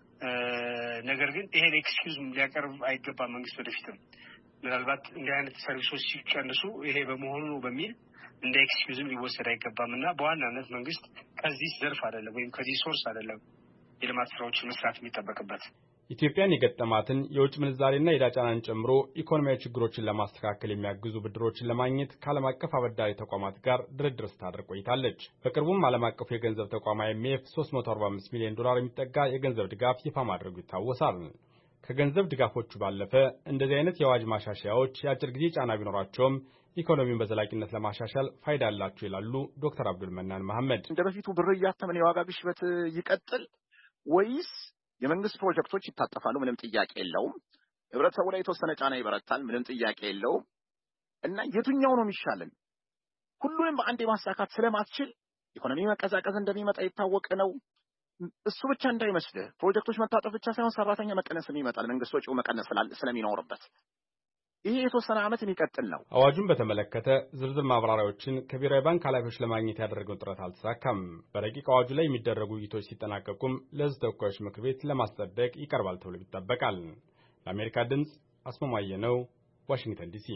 ነገር ግን ይሄን ኤክስኪውዝ ሊያቀርብ አይገባም። መንግስት ወደፊትም ምናልባት እንዲህ አይነት ሰርቪሶች ሲቀንሱ ይሄ በመሆኑ ነው በሚል እንደ ኤክስኪውዝም ሊወሰድ አይገባም እና በዋናነት መንግስት ከዚህ ዘርፍ አይደለም ወይም ከዚህ ሶርስ አይደለም የልማት ስራዎችን መስራት የሚጠበቅበት። ኢትዮጵያን የገጠማትን የውጭ ምንዛሬና የዕዳ ጫናን ጨምሮ ኢኮኖሚያዊ ችግሮችን ለማስተካከል የሚያግዙ ብድሮችን ለማግኘት ከዓለም አቀፍ አበዳሪ ተቋማት ጋር ድርድር ስታደርግ ቆይታለች። በቅርቡም ዓለም አቀፉ የገንዘብ ተቋም IMF $345 ሚሊዮን የሚጠጋ የገንዘብ ድጋፍ ይፋ ማድረጉ ይታወሳል። ከገንዘብ ድጋፎቹ ባለፈ እንደዚህ አይነት የአዋጅ ማሻሻያዎች የአጭር ጊዜ ጫና ቢኖራቸውም ኢኮኖሚውን በዘላቂነት ለማሻሻል ፋይዳ አላቸው ይላሉ ዶክተር አብዱል መናን መሐመድ። እንደ በፊቱ ብር እያተመን የዋጋ ግሽበት ይቀጥል ወይስ የመንግስት ፕሮጀክቶች ይታጠፋሉ? ምንም ጥያቄ የለውም። ህብረተሰቡ ላይ የተወሰነ ጫና ይበረታል። ምንም ጥያቄ የለውም። እና የትኛው ነው የሚሻለን? ሁሉንም በአንዴ ማሳካት ስለማትችል ኢኮኖሚ መቀዛቀዝ እንደሚመጣ የታወቀ ነው። እሱ ብቻ እንዳይመስልህ ፕሮጀክቶች መታጠፍ ብቻ ሳይሆን ሰራተኛ መቀነስም ይመጣል። መንግስት ወጪው መቀነስ ስለሚኖርበት ይሄ የተወሰነ ዓመት የሚቀጥል ነው። አዋጁን በተመለከተ ዝርዝር ማብራሪያዎችን ከብሔራዊ ባንክ ኃላፊዎች ለማግኘት ያደረገው ጥረት አልተሳካም። በረቂቅ አዋጁ ላይ የሚደረጉ ውይይቶች ሲጠናቀቁም ለሕዝብ ተወካዮች ምክር ቤት ለማስጸደቅ ይቀርባል ተብሎ ይጠበቃል። ለአሜሪካ ድምፅ አስማማየ ነው፣ ዋሽንግተን ዲሲ።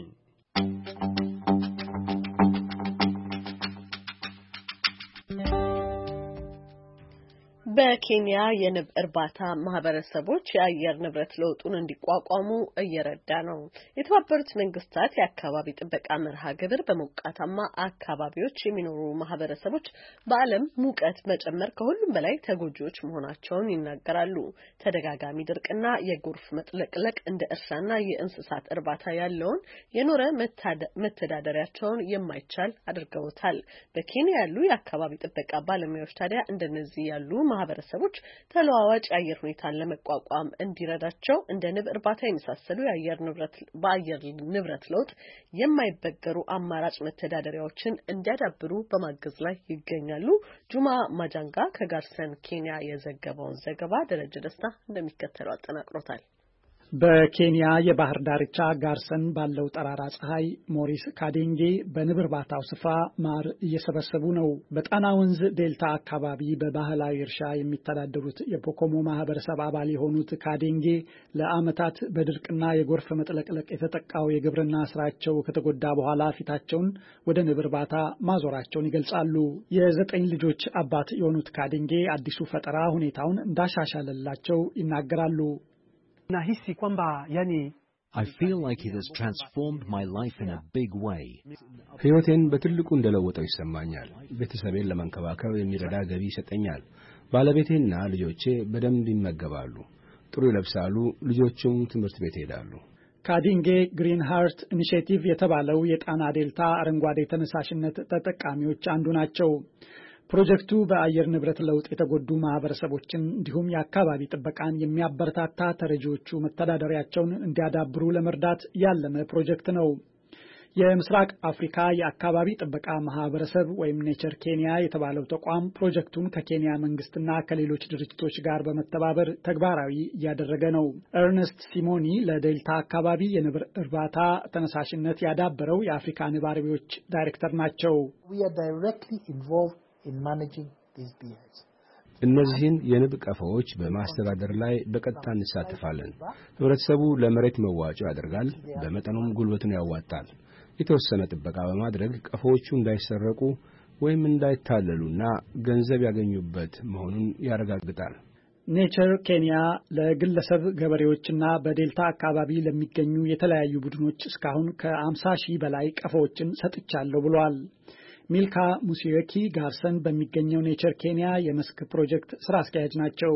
በኬንያ የንብ እርባታ ማህበረሰቦች የአየር ንብረት ለውጡን እንዲቋቋሙ እየረዳ ነው። የተባበሩት መንግስታት የአካባቢ ጥበቃ መርሃ ግብር በሞቃታማ አካባቢዎች የሚኖሩ ማህበረሰቦች በዓለም ሙቀት መጨመር ከሁሉም በላይ ተጎጂዎች መሆናቸውን ይናገራሉ። ተደጋጋሚ ድርቅና የጎርፍ መጥለቅለቅ እንደ እርሻና የእንስሳት እርባታ ያለውን የኖረ መተዳደሪያቸውን የማይቻል አድርገውታል። በኬንያ ያሉ የአካባቢ ጥበቃ ባለሙያዎች ታዲያ እንደነዚህ ያሉ ማህበረሰቦች ተለዋዋጭ የአየር ሁኔታን ለመቋቋም እንዲረዳቸው እንደ ንብ እርባታ የመሳሰሉ በአየር ንብረት ለውጥ የማይበገሩ አማራጭ መተዳደሪያዎችን እንዲያዳብሩ በማገዝ ላይ ይገኛሉ። ጁማ ማጃንጋ ከጋርሰን ኬንያ የዘገበውን ዘገባ ደረጀ ደስታ እንደሚከተለው አጠናቅሮታል። በኬንያ የባህር ዳርቻ ጋርሰን ባለው ጠራራ ፀሐይ ሞሪስ ካዴንጌ በንብ እርባታው ስፍራ ማር እየሰበሰቡ ነው። በጣና ወንዝ ዴልታ አካባቢ በባህላዊ እርሻ የሚተዳደሩት የፖኮሞ ማህበረሰብ አባል የሆኑት ካዴንጌ ለዓመታት በድርቅና የጎርፍ መጥለቅለቅ የተጠቃው የግብርና ስራቸው ከተጎዳ በኋላ ፊታቸውን ወደ ንብ እርባታ ማዞራቸውን ይገልጻሉ። የ9 ልጆች አባት የሆኑት ካዴንጌ አዲሱ ፈጠራ ሁኔታውን እንዳሻሻለላቸው ይናገራሉ። I feel like it has transformed my life in a big way. ሕይወቴን በትልቁ እንደለወጠው ይሰማኛል። ቤተሰቤን ለመንከባከብ የሚረዳ ገቢ ይሰጠኛል። ባለቤቴና ልጆቼ በደንብ ይመገባሉ፣ ጥሩ ይለብሳሉ፣ ልጆቹም ትምህርት ቤት ይሄዳሉ። ካዲንጌ ግሪን ሃርት ኢኒሼቲቭ የተባለው የጣና ዴልታ አረንጓዴ ተነሳሽነት ተጠቃሚዎች አንዱ ናቸው። ፕሮጀክቱ በአየር ንብረት ለውጥ የተጎዱ ማህበረሰቦችን እንዲሁም የአካባቢ ጥበቃን የሚያበረታታ ተረጂዎቹ መተዳደሪያቸውን እንዲያዳብሩ ለመርዳት ያለመ ፕሮጀክት ነው። የምስራቅ አፍሪካ የአካባቢ ጥበቃ ማህበረሰብ ወይም ኔቸር ኬንያ የተባለው ተቋም ፕሮጀክቱን ከኬንያ መንግስትና ከሌሎች ድርጅቶች ጋር በመተባበር ተግባራዊ እያደረገ ነው። ኤርነስት ሲሞኒ ለዴልታ አካባቢ የንብ እርባታ ተነሳሽነት ያዳበረው የአፍሪካ ንብ አርቢዎች ዳይሬክተር ናቸው። እነዚህን የንብ ቀፎዎች በማስተዳደር ላይ በቀጥታ እንሳተፋለን። ህብረተሰቡ ለመሬት መዋጮ ያደርጋል፣ በመጠኑም ጉልበቱን ያዋጣል። የተወሰነ ጥበቃ በማድረግ ቀፎዎቹ እንዳይሰረቁ ወይም እንዳይታለሉና ገንዘብ ያገኙበት መሆኑን ያረጋግጣል። ኔቸር ኬንያ ለግለሰብ ገበሬዎችና በዴልታ አካባቢ ለሚገኙ የተለያዩ ቡድኖች እስካሁን ከ50,000 በላይ ቀፎዎችን ሰጥቻለሁ ብሏል። ሚልካ ሙሲዮኪ ጋርሰን በሚገኘው ኔቸር ኬንያ የመስክ ፕሮጀክት ስራ አስኪያጅ ናቸው።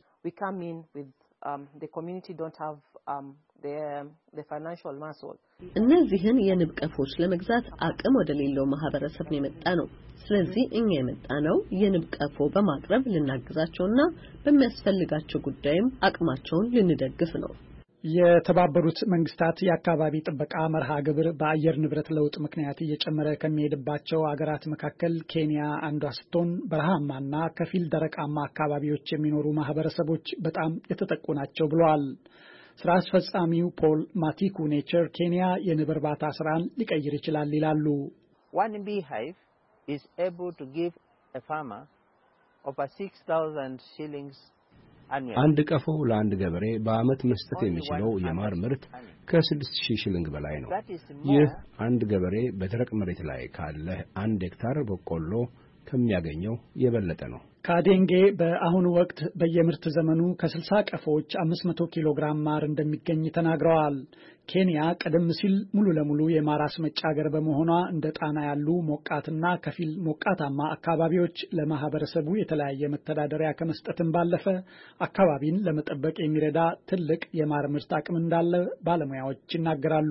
እነዚህን የንብ ቀፎች ለመግዛት አቅም ወደ ሌለው ማህበረሰብ ነው የመጣ ነው። ስለዚህ እኛ የመጣ ነው የንብ ቀፎ በማቅረብ ልናግዛቸውና በሚያስፈልጋቸው ጉዳይም አቅማቸውን ልንደግፍ ነው። የተባበሩት መንግስታት የአካባቢ ጥበቃ መርሃ ግብር በአየር ንብረት ለውጥ ምክንያት እየጨመረ ከሚሄድባቸው አገራት መካከል ኬንያ አንዷ ስትሆን በረሃማና ከፊል ደረቃማ አካባቢዎች የሚኖሩ ማህበረሰቦች በጣም የተጠቁ ናቸው ብለዋል። ስራ አስፈጻሚው ፖል ማቲኩ ኔቸር ኬንያ የንብ እርባታ ስራን ሊቀይር ይችላል ይላሉ። One beehive is able to give a farmer over 6,000 shillings. አንድ ቀፎ ለአንድ ገበሬ በአመት መስጠት የሚችለው የማር ምርት ከ6,000 ሽልንግ በላይ ነው። ይህ አንድ ገበሬ በደረቅ መሬት ላይ ካለ 1 ሄክታር በቆሎ ከሚያገኘው የበለጠ ነው። ካዴንጌ በአሁኑ ወቅት በየምርት ዘመኑ ከ60 ቀፎዎች 500 ኪሎ ግራም ማር እንደሚገኝ ተናግረዋል። ኬንያ ቀደም ሲል ሙሉ ለሙሉ የማር አስመጪ ሀገር በመሆኗ እንደ ጣና ያሉ ሞቃትና ከፊል ሞቃታማ አካባቢዎች ለማህበረሰቡ የተለያየ መተዳደሪያ ከመስጠትም ባለፈ አካባቢን ለመጠበቅ የሚረዳ ትልቅ የማር ምርት አቅም እንዳለ ባለሙያዎች ይናገራሉ።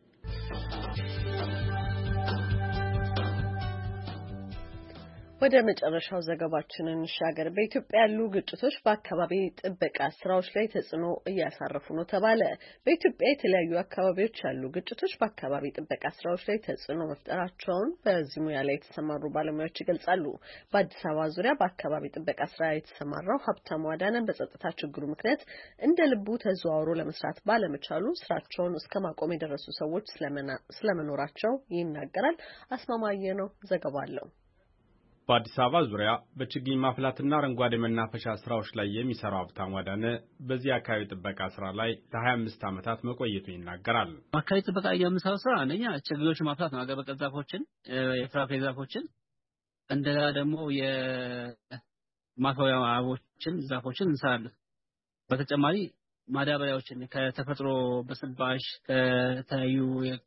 ወደ መጨረሻው ዘገባችን እንሻገር። በኢትዮጵያ ያሉ ግጭቶች በአካባቢ ጥበቃ ስራዎች ላይ ተጽዕኖ እያሳረፉ ነው ተባለ። በኢትዮጵያ የተለያዩ አካባቢዎች ያሉ ግጭቶች በአካባቢ ጥበቃ ስራዎች ላይ ተጽዕኖ መፍጠራቸውን በዚህ ሙያ ላይ የተሰማሩ ባለሙያዎች ይገልጻሉ። በአዲስ አበባ ዙሪያ በአካባቢ ጥበቃ ስራ የተሰማራው ሀብታሙ አዳነ በጸጥታ ችግሩ ምክንያት እንደ ልቡ ተዘዋውሮ ለመስራት ባለመቻሉ ስራቸውን እስከ ማቆም የደረሱ ሰዎች ስለመኖራቸው ይናገራል። አስማማየ ነው ዘገባ አለው። በአዲስ አበባ ዙሪያ በችግኝ ማፍላትና አረንጓዴ መናፈሻ ስራዎች ላይ የሚሰራው ሀብታሙ አዳነ በዚህ አካባቢ ጥበቃ ስራ ላይ ለ25 ዓመታት መቆየቱን ይናገራል። አካባቢ ጥበቃ የምንሰራው ስራ አንደኛ ችግኞችን ማፍላት ነው። አገር በቀል ዛፎችን፣ የፍራፍሬ ዛፎችን፣ እንደገና ደግሞ የማስዋቢያ አበቦችን፣ ዛፎችን እንሰራለን። በተጨማሪ ማዳበሪያዎችን ከተፈጥሮ በስባሽ ከተለያዩ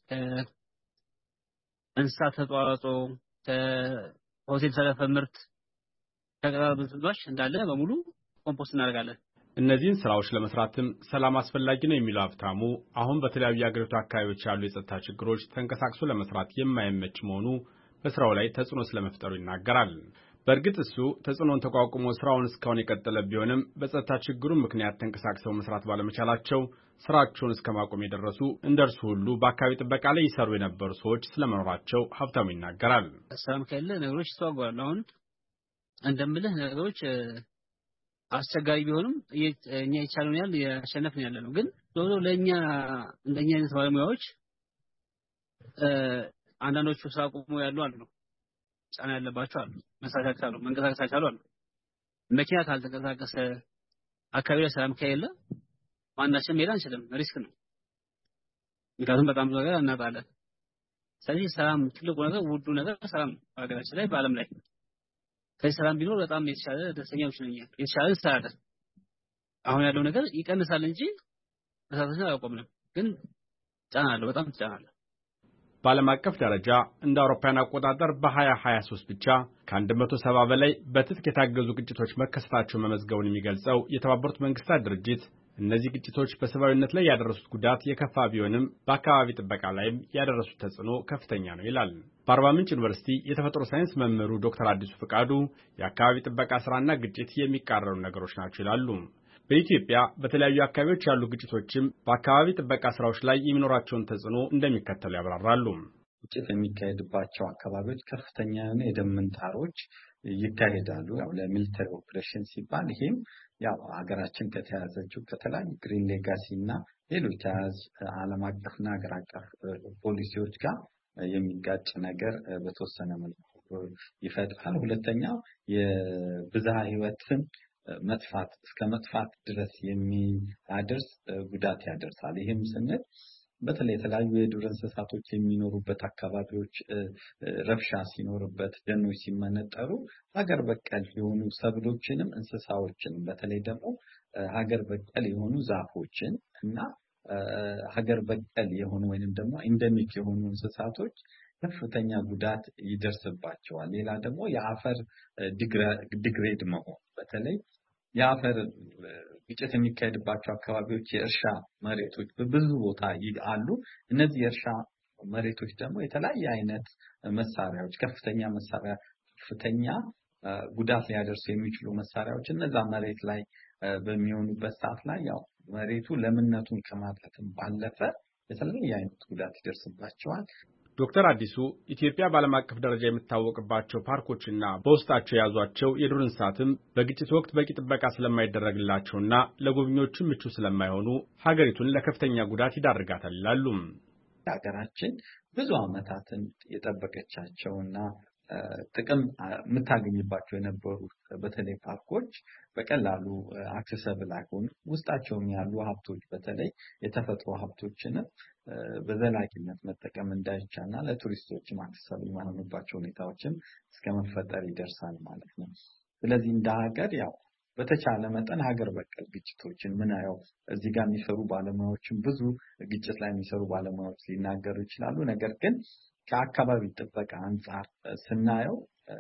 እንስሳት ተዋጽኦ ሆቴል ተረፈ ምርት ከቀረበ ብዝባሽ እንዳለ በሙሉ ኮምፖስት እናደርጋለን። እነዚህን ስራዎች ለመስራትም ሰላም አስፈላጊ ነው የሚለው ሀብታሙ አሁን በተለያዩ የአገሪቱ አካባቢዎች ያሉ የጸጥታ ችግሮች ተንቀሳቅሶ ለመስራት የማይመች መሆኑ በስራው ላይ ተጽዕኖ ስለመፍጠሩ ይናገራል። በእርግጥ እሱ ተጽዕኖን ተቋቁሞ ስራውን እስካሁን የቀጠለ ቢሆንም በጸጥታ ችግሩ ምክንያት ተንቀሳቅሰው መስራት ባለመቻላቸው ስራቸውን እስከ ማቆም የደረሱ እንደርሱ ሁሉ በአካባቢ ጥበቃ ላይ ይሰሩ የነበሩ ሰዎች ስለመኖራቸው ሀብታሙ ይናገራል። ሰላም ከሌለ ነገሮች ይስተዋጓሉ። አሁን እንደምልህ ነገሮች አስቸጋሪ ቢሆንም እኛ የቻለውን ያህል ያሸነፍን ያለ ነው። ግን ዞሮ ለእኛ እንደኛ አይነት ባለሙያዎች አንዳንዶቹ ስራ ቆሞ ያሉ አሉ፣ ጫና ያለባቸው አሉ፣ መሳካት አሉ፣ መንቀሳቀስ አሉ። መኪና ካልተንቀሳቀሰ አካባቢ ላይ ሰላም ከሌለ ማናችንም መሄድ አንችልም፣ ሪስክ ነው። ምክንያቱም በጣም ብዙ ነገር እናጣለን። ስለዚህ ሰላም ትልቁ ነገር ውዱ ነገር ሰላም በሀገራችን ላይ በዓለም ላይ ከዚህ ሰላም ቢኖር በጣም የተሻለ ደስተኛዎች ነኝ። የተሻለ እንሰራለን። አሁን ያለው ነገር ይቀንሳል እንጂ መሳተፍን አያቆምንም። ግን ጫና አለው፣ በጣም ጫና አለው። በዓለም አቀፍ ደረጃ እንደ አውሮፓውያን አቆጣጠር በ2023 ብቻ ከ170 በላይ በትጥቅ የታገዙ ግጭቶች መከሰታቸውን መመዝገቡን የሚገልጸው የተባበሩት መንግስታት ድርጅት እነዚህ ግጭቶች በሰብአዊነት ላይ ያደረሱት ጉዳት የከፋ ቢሆንም በአካባቢ ጥበቃ ላይም ያደረሱት ተጽዕኖ ከፍተኛ ነው ይላል። በአርባ ምንጭ ዩኒቨርሲቲ የተፈጥሮ ሳይንስ መምህሩ ዶክተር አዲሱ ፍቃዱ የአካባቢ ጥበቃ ስራና ግጭት የሚቃረኑ ነገሮች ናቸው ይላሉ። በኢትዮጵያ በተለያዩ አካባቢዎች ያሉ ግጭቶችም በአካባቢ ጥበቃ ስራዎች ላይ የሚኖራቸውን ተጽዕኖ እንደሚከተሉ ያብራራሉ። ግጭት የሚካሄድባቸው አካባቢዎች ከፍተኛ የሆነ የደም ምንጣሮች ይካሄዳሉ። ያው ለሚሊተሪ ኦፕሬሽን ሲባል ይሄም ያው ሀገራችን ከተያዘችው ከተለያዩ ግሪን ሌጋሲ እና ሌሎች ተያያዥ ዓለም አቀፍና ሀገር አቀፍ ፖሊሲዎች ጋር የሚጋጭ ነገር በተወሰነ መልኩ ይፈጥራል። ሁለተኛው የብዝሃ ህይወትን መጥፋት እስከ መጥፋት ድረስ የሚያደርስ ጉዳት ያደርሳል። ይህም ስንል በተለይ የተለያዩ የዱር እንስሳቶች የሚኖሩበት አካባቢዎች ረብሻ ሲኖርበት ደኖች ሲመነጠሩ ሀገር በቀል የሆኑ ሰብሎችንም እንስሳዎችንም በተለይ ደግሞ ሀገር በቀል የሆኑ ዛፎችን እና ሀገር በቀል የሆኑ ወይንም ደግሞ ኢንደሚክ የሆኑ እንስሳቶች ከፍተኛ ጉዳት ይደርስባቸዋል። ሌላ ደግሞ የአፈር ዲግሬድ መሆን በተለይ የአፈር ግጭት የሚካሄድባቸው አካባቢዎች የእርሻ መሬቶች በብዙ ቦታ አሉ። እነዚህ የእርሻ መሬቶች ደግሞ የተለያየ አይነት መሳሪያዎች ከፍተኛ ጉዳት ሊያደርሱ የሚችሉ መሳሪያዎች እነዛ መሬት ላይ በሚሆኑበት ሰዓት ላይ ያው መሬቱ ለምነቱን ከማጣትም ባለፈ የተለያየ አይነት ጉዳት ይደርስባቸዋል። ዶክተር አዲሱ ኢትዮጵያ በዓለም አቀፍ ደረጃ የምታወቅባቸው ፓርኮችና በውስጣቸው የያዟቸው የዱር እንስሳትም በግጭት ወቅት በቂ ጥበቃ ስለማይደረግላቸውና ለጎብኚዎቹ ምቹ ስለማይሆኑ ሀገሪቱን ለከፍተኛ ጉዳት ይዳርጋታል ይላሉ። ሀገራችን ብዙ ዓመታትን የጠበቀቻቸውና ጥቅም የምታገኝባቸው የነበሩ በተለይ ፓርኮች በቀላሉ አክሰሰብል አይሆኑ ውስጣቸውም ያሉ ሀብቶች በተለይ የተፈጥሮ ሀብቶችንም በዘላቂነት መጠቀም እንዳይቻልና ለቱሪስቶችም አክሰሰብል የማይሆኑባቸው ሁኔታዎችም እስከመፈጠር ይደርሳል ማለት ነው። ስለዚህ እንደ ሀገር ያው በተቻለ መጠን ሀገር በቀል ግጭቶችን ምናየው እዚህ ጋር የሚሰሩ ባለሙያዎችም ብዙ ግጭት ላይ የሚሰሩ ባለሙያዎች ሊናገሩ ይችላሉ። ነገር ግን ከአካባቢ ጥበቃ አንፃር ስናየው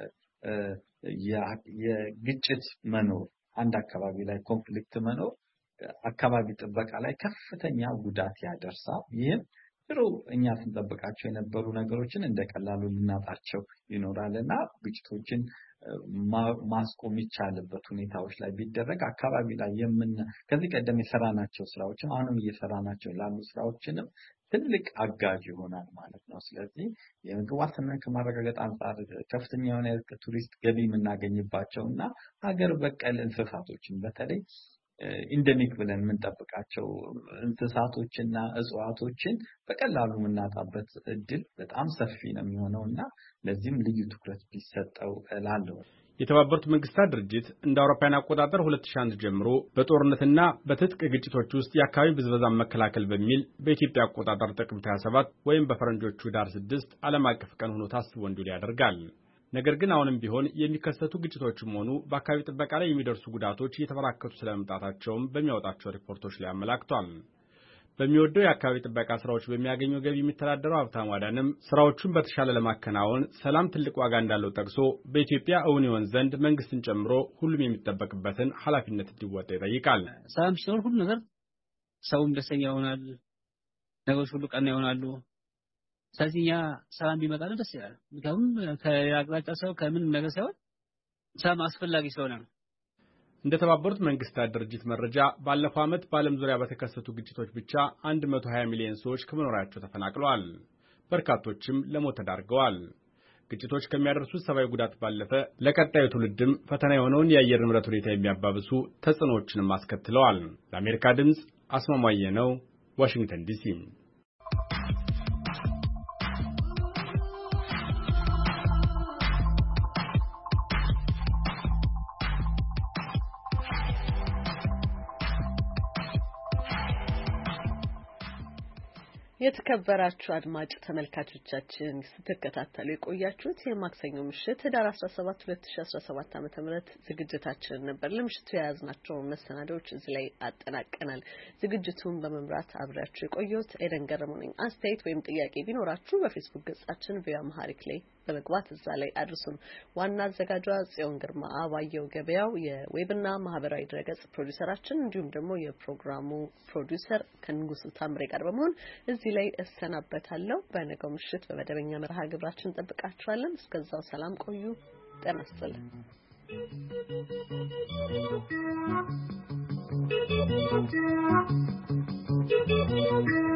የግጭት መኖር አንድ አካባቢ ላይ ኮንፍሊክት መኖር አካባቢ ጥበቃ ላይ ከፍተኛ ጉዳት ያደርሳል። ይህም ድሮ እኛ ስንጠብቃቸው የነበሩ ነገሮችን እንደቀላሉ ልናጣቸው ይኖራልና ግጭቶችን ማስቆም ይቻልበት ሁኔታዎች ላይ ቢደረግ አካባቢ ላይ ከዚህ ቀደም የሰራናቸው ስራዎችም አሁንም እየሰራናቸው ላሉ ስራዎችንም ትልቅ አጋዥ ይሆናል ማለት ነው። ስለዚህ የምግብ ዋስትናን ከማረጋገጥ አንፃር ከፍተኛ የሆነ ቱሪስት ገቢ የምናገኝባቸውና ሀገር በቀል እንስሳቶችን በተለይ ኢንደሚክ ብለን የምንጠብቃቸው እንስሳቶችና እጽዋቶችን በቀላሉ የምናጣበት እድል በጣም ሰፊ ነው የሚሆነውና ለዚህም ልዩ ትኩረት ቢሰጠው እላለሁ። የተባበሩት መንግስታት ድርጅት እንደ አውሮፓውያን አቆጣጠር 2001 ጀምሮ በጦርነትና በትጥቅ ግጭቶች ውስጥ የአካባቢ ብዝበዛን መከላከል በሚል በኢትዮጵያ አቆጣጠር ጥቅምት 27 ወይም በፈረንጆቹ ዳር 6 ዓለም አቀፍ ቀን ሆኖ ታስቦ እንዲውል ያደርጋል። ነገር ግን አሁንም ቢሆን የሚከሰቱ ግጭቶችም ሆኑ በአካባቢ ጥበቃ ላይ የሚደርሱ ጉዳቶች እየተበራከቱ ስለመምጣታቸውም በሚያወጣቸው ሪፖርቶች ላይ አመላክቷል። በሚወደው የአካባቢ ጥበቃ ስራዎች በሚያገኘው ገቢ የሚተዳደረው ሀብታሙ አዳንም ስራዎቹን በተሻለ ለማከናወን ሰላም ትልቅ ዋጋ እንዳለው ጠቅሶ በኢትዮጵያ እውን ይሆን ዘንድ መንግስትን ጨምሮ ሁሉም የሚጠበቅበትን ኃላፊነት እንዲወጣ ይጠይቃል። ሰላም ሲኖር ሁሉ ነገር ሰውም ደስተኛ ይሆናል፣ ነገሮች ሁሉ ቀና ይሆናሉ። ስለዚህ ያ ሰላም ቢመጣ ደስ ይላል። ምክንያቱም ከአቅጣጫ ሰው ከምን ነገር ሳይሆን ሰላም አስፈላጊ ስለሆነ ነው። እንደ ተባበሩት መንግስታት ድርጅት መረጃ ባለፈው ዓመት በዓለም ዙሪያ በተከሰቱ ግጭቶች ብቻ 120 ሚሊዮን ሰዎች ከመኖሪያቸው ተፈናቅለዋል። በርካቶችም ለሞት ተዳርገዋል። ግጭቶች ከሚያደርሱት ሰብአዊ ጉዳት ባለፈ ለቀጣዩ ትውልድም ፈተና የሆነውን የአየር ንብረት ሁኔታ የሚያባብሱ ተጽዕኖዎችንም አስከትለዋል። ለአሜሪካ ድምፅ አስማማየ ነው፣ ዋሽንግተን ዲሲ። የተከበራችሁ አድማጭ ተመልካቾቻችን ስትከታተሉ የቆያችሁት የማክሰኞ ምሽት ህዳር 17 2017 ዓ.ም ዝግጅታችንን ነበር። ለምሽቱ የያዝናቸው መሰናዶዎች እዚህ ላይ አጠናቀናል። ዝግጅቱን በመምራት አብራችሁ የቆየሁት ኤደን ገረመው ነኝ። አስተያየት ወይም ጥያቄ ቢኖራችሁ በፌስቡክ ገጻችን ቪያማሃሪክ ላይ በመግባት እዛ ላይ አድርሱን። ዋና አዘጋጇ ጽዮን ግርማ፣ አባየው ገበያው የዌብና ማህበራዊ ድረገጽ ፕሮዲዩሰራችን፣ እንዲሁም ደግሞ የፕሮግራሙ ፕሮዲዩሰር ከንጉሱ ታምሬ ጋር በመሆን እዚህ ላይ እሰናበታለሁ። በነገው ምሽት በመደበኛ መርሃ ግብራችን እንጠብቃችኋለን። እስከዛው ሰላም ቆዩ። ጤና ይስጥልኝ።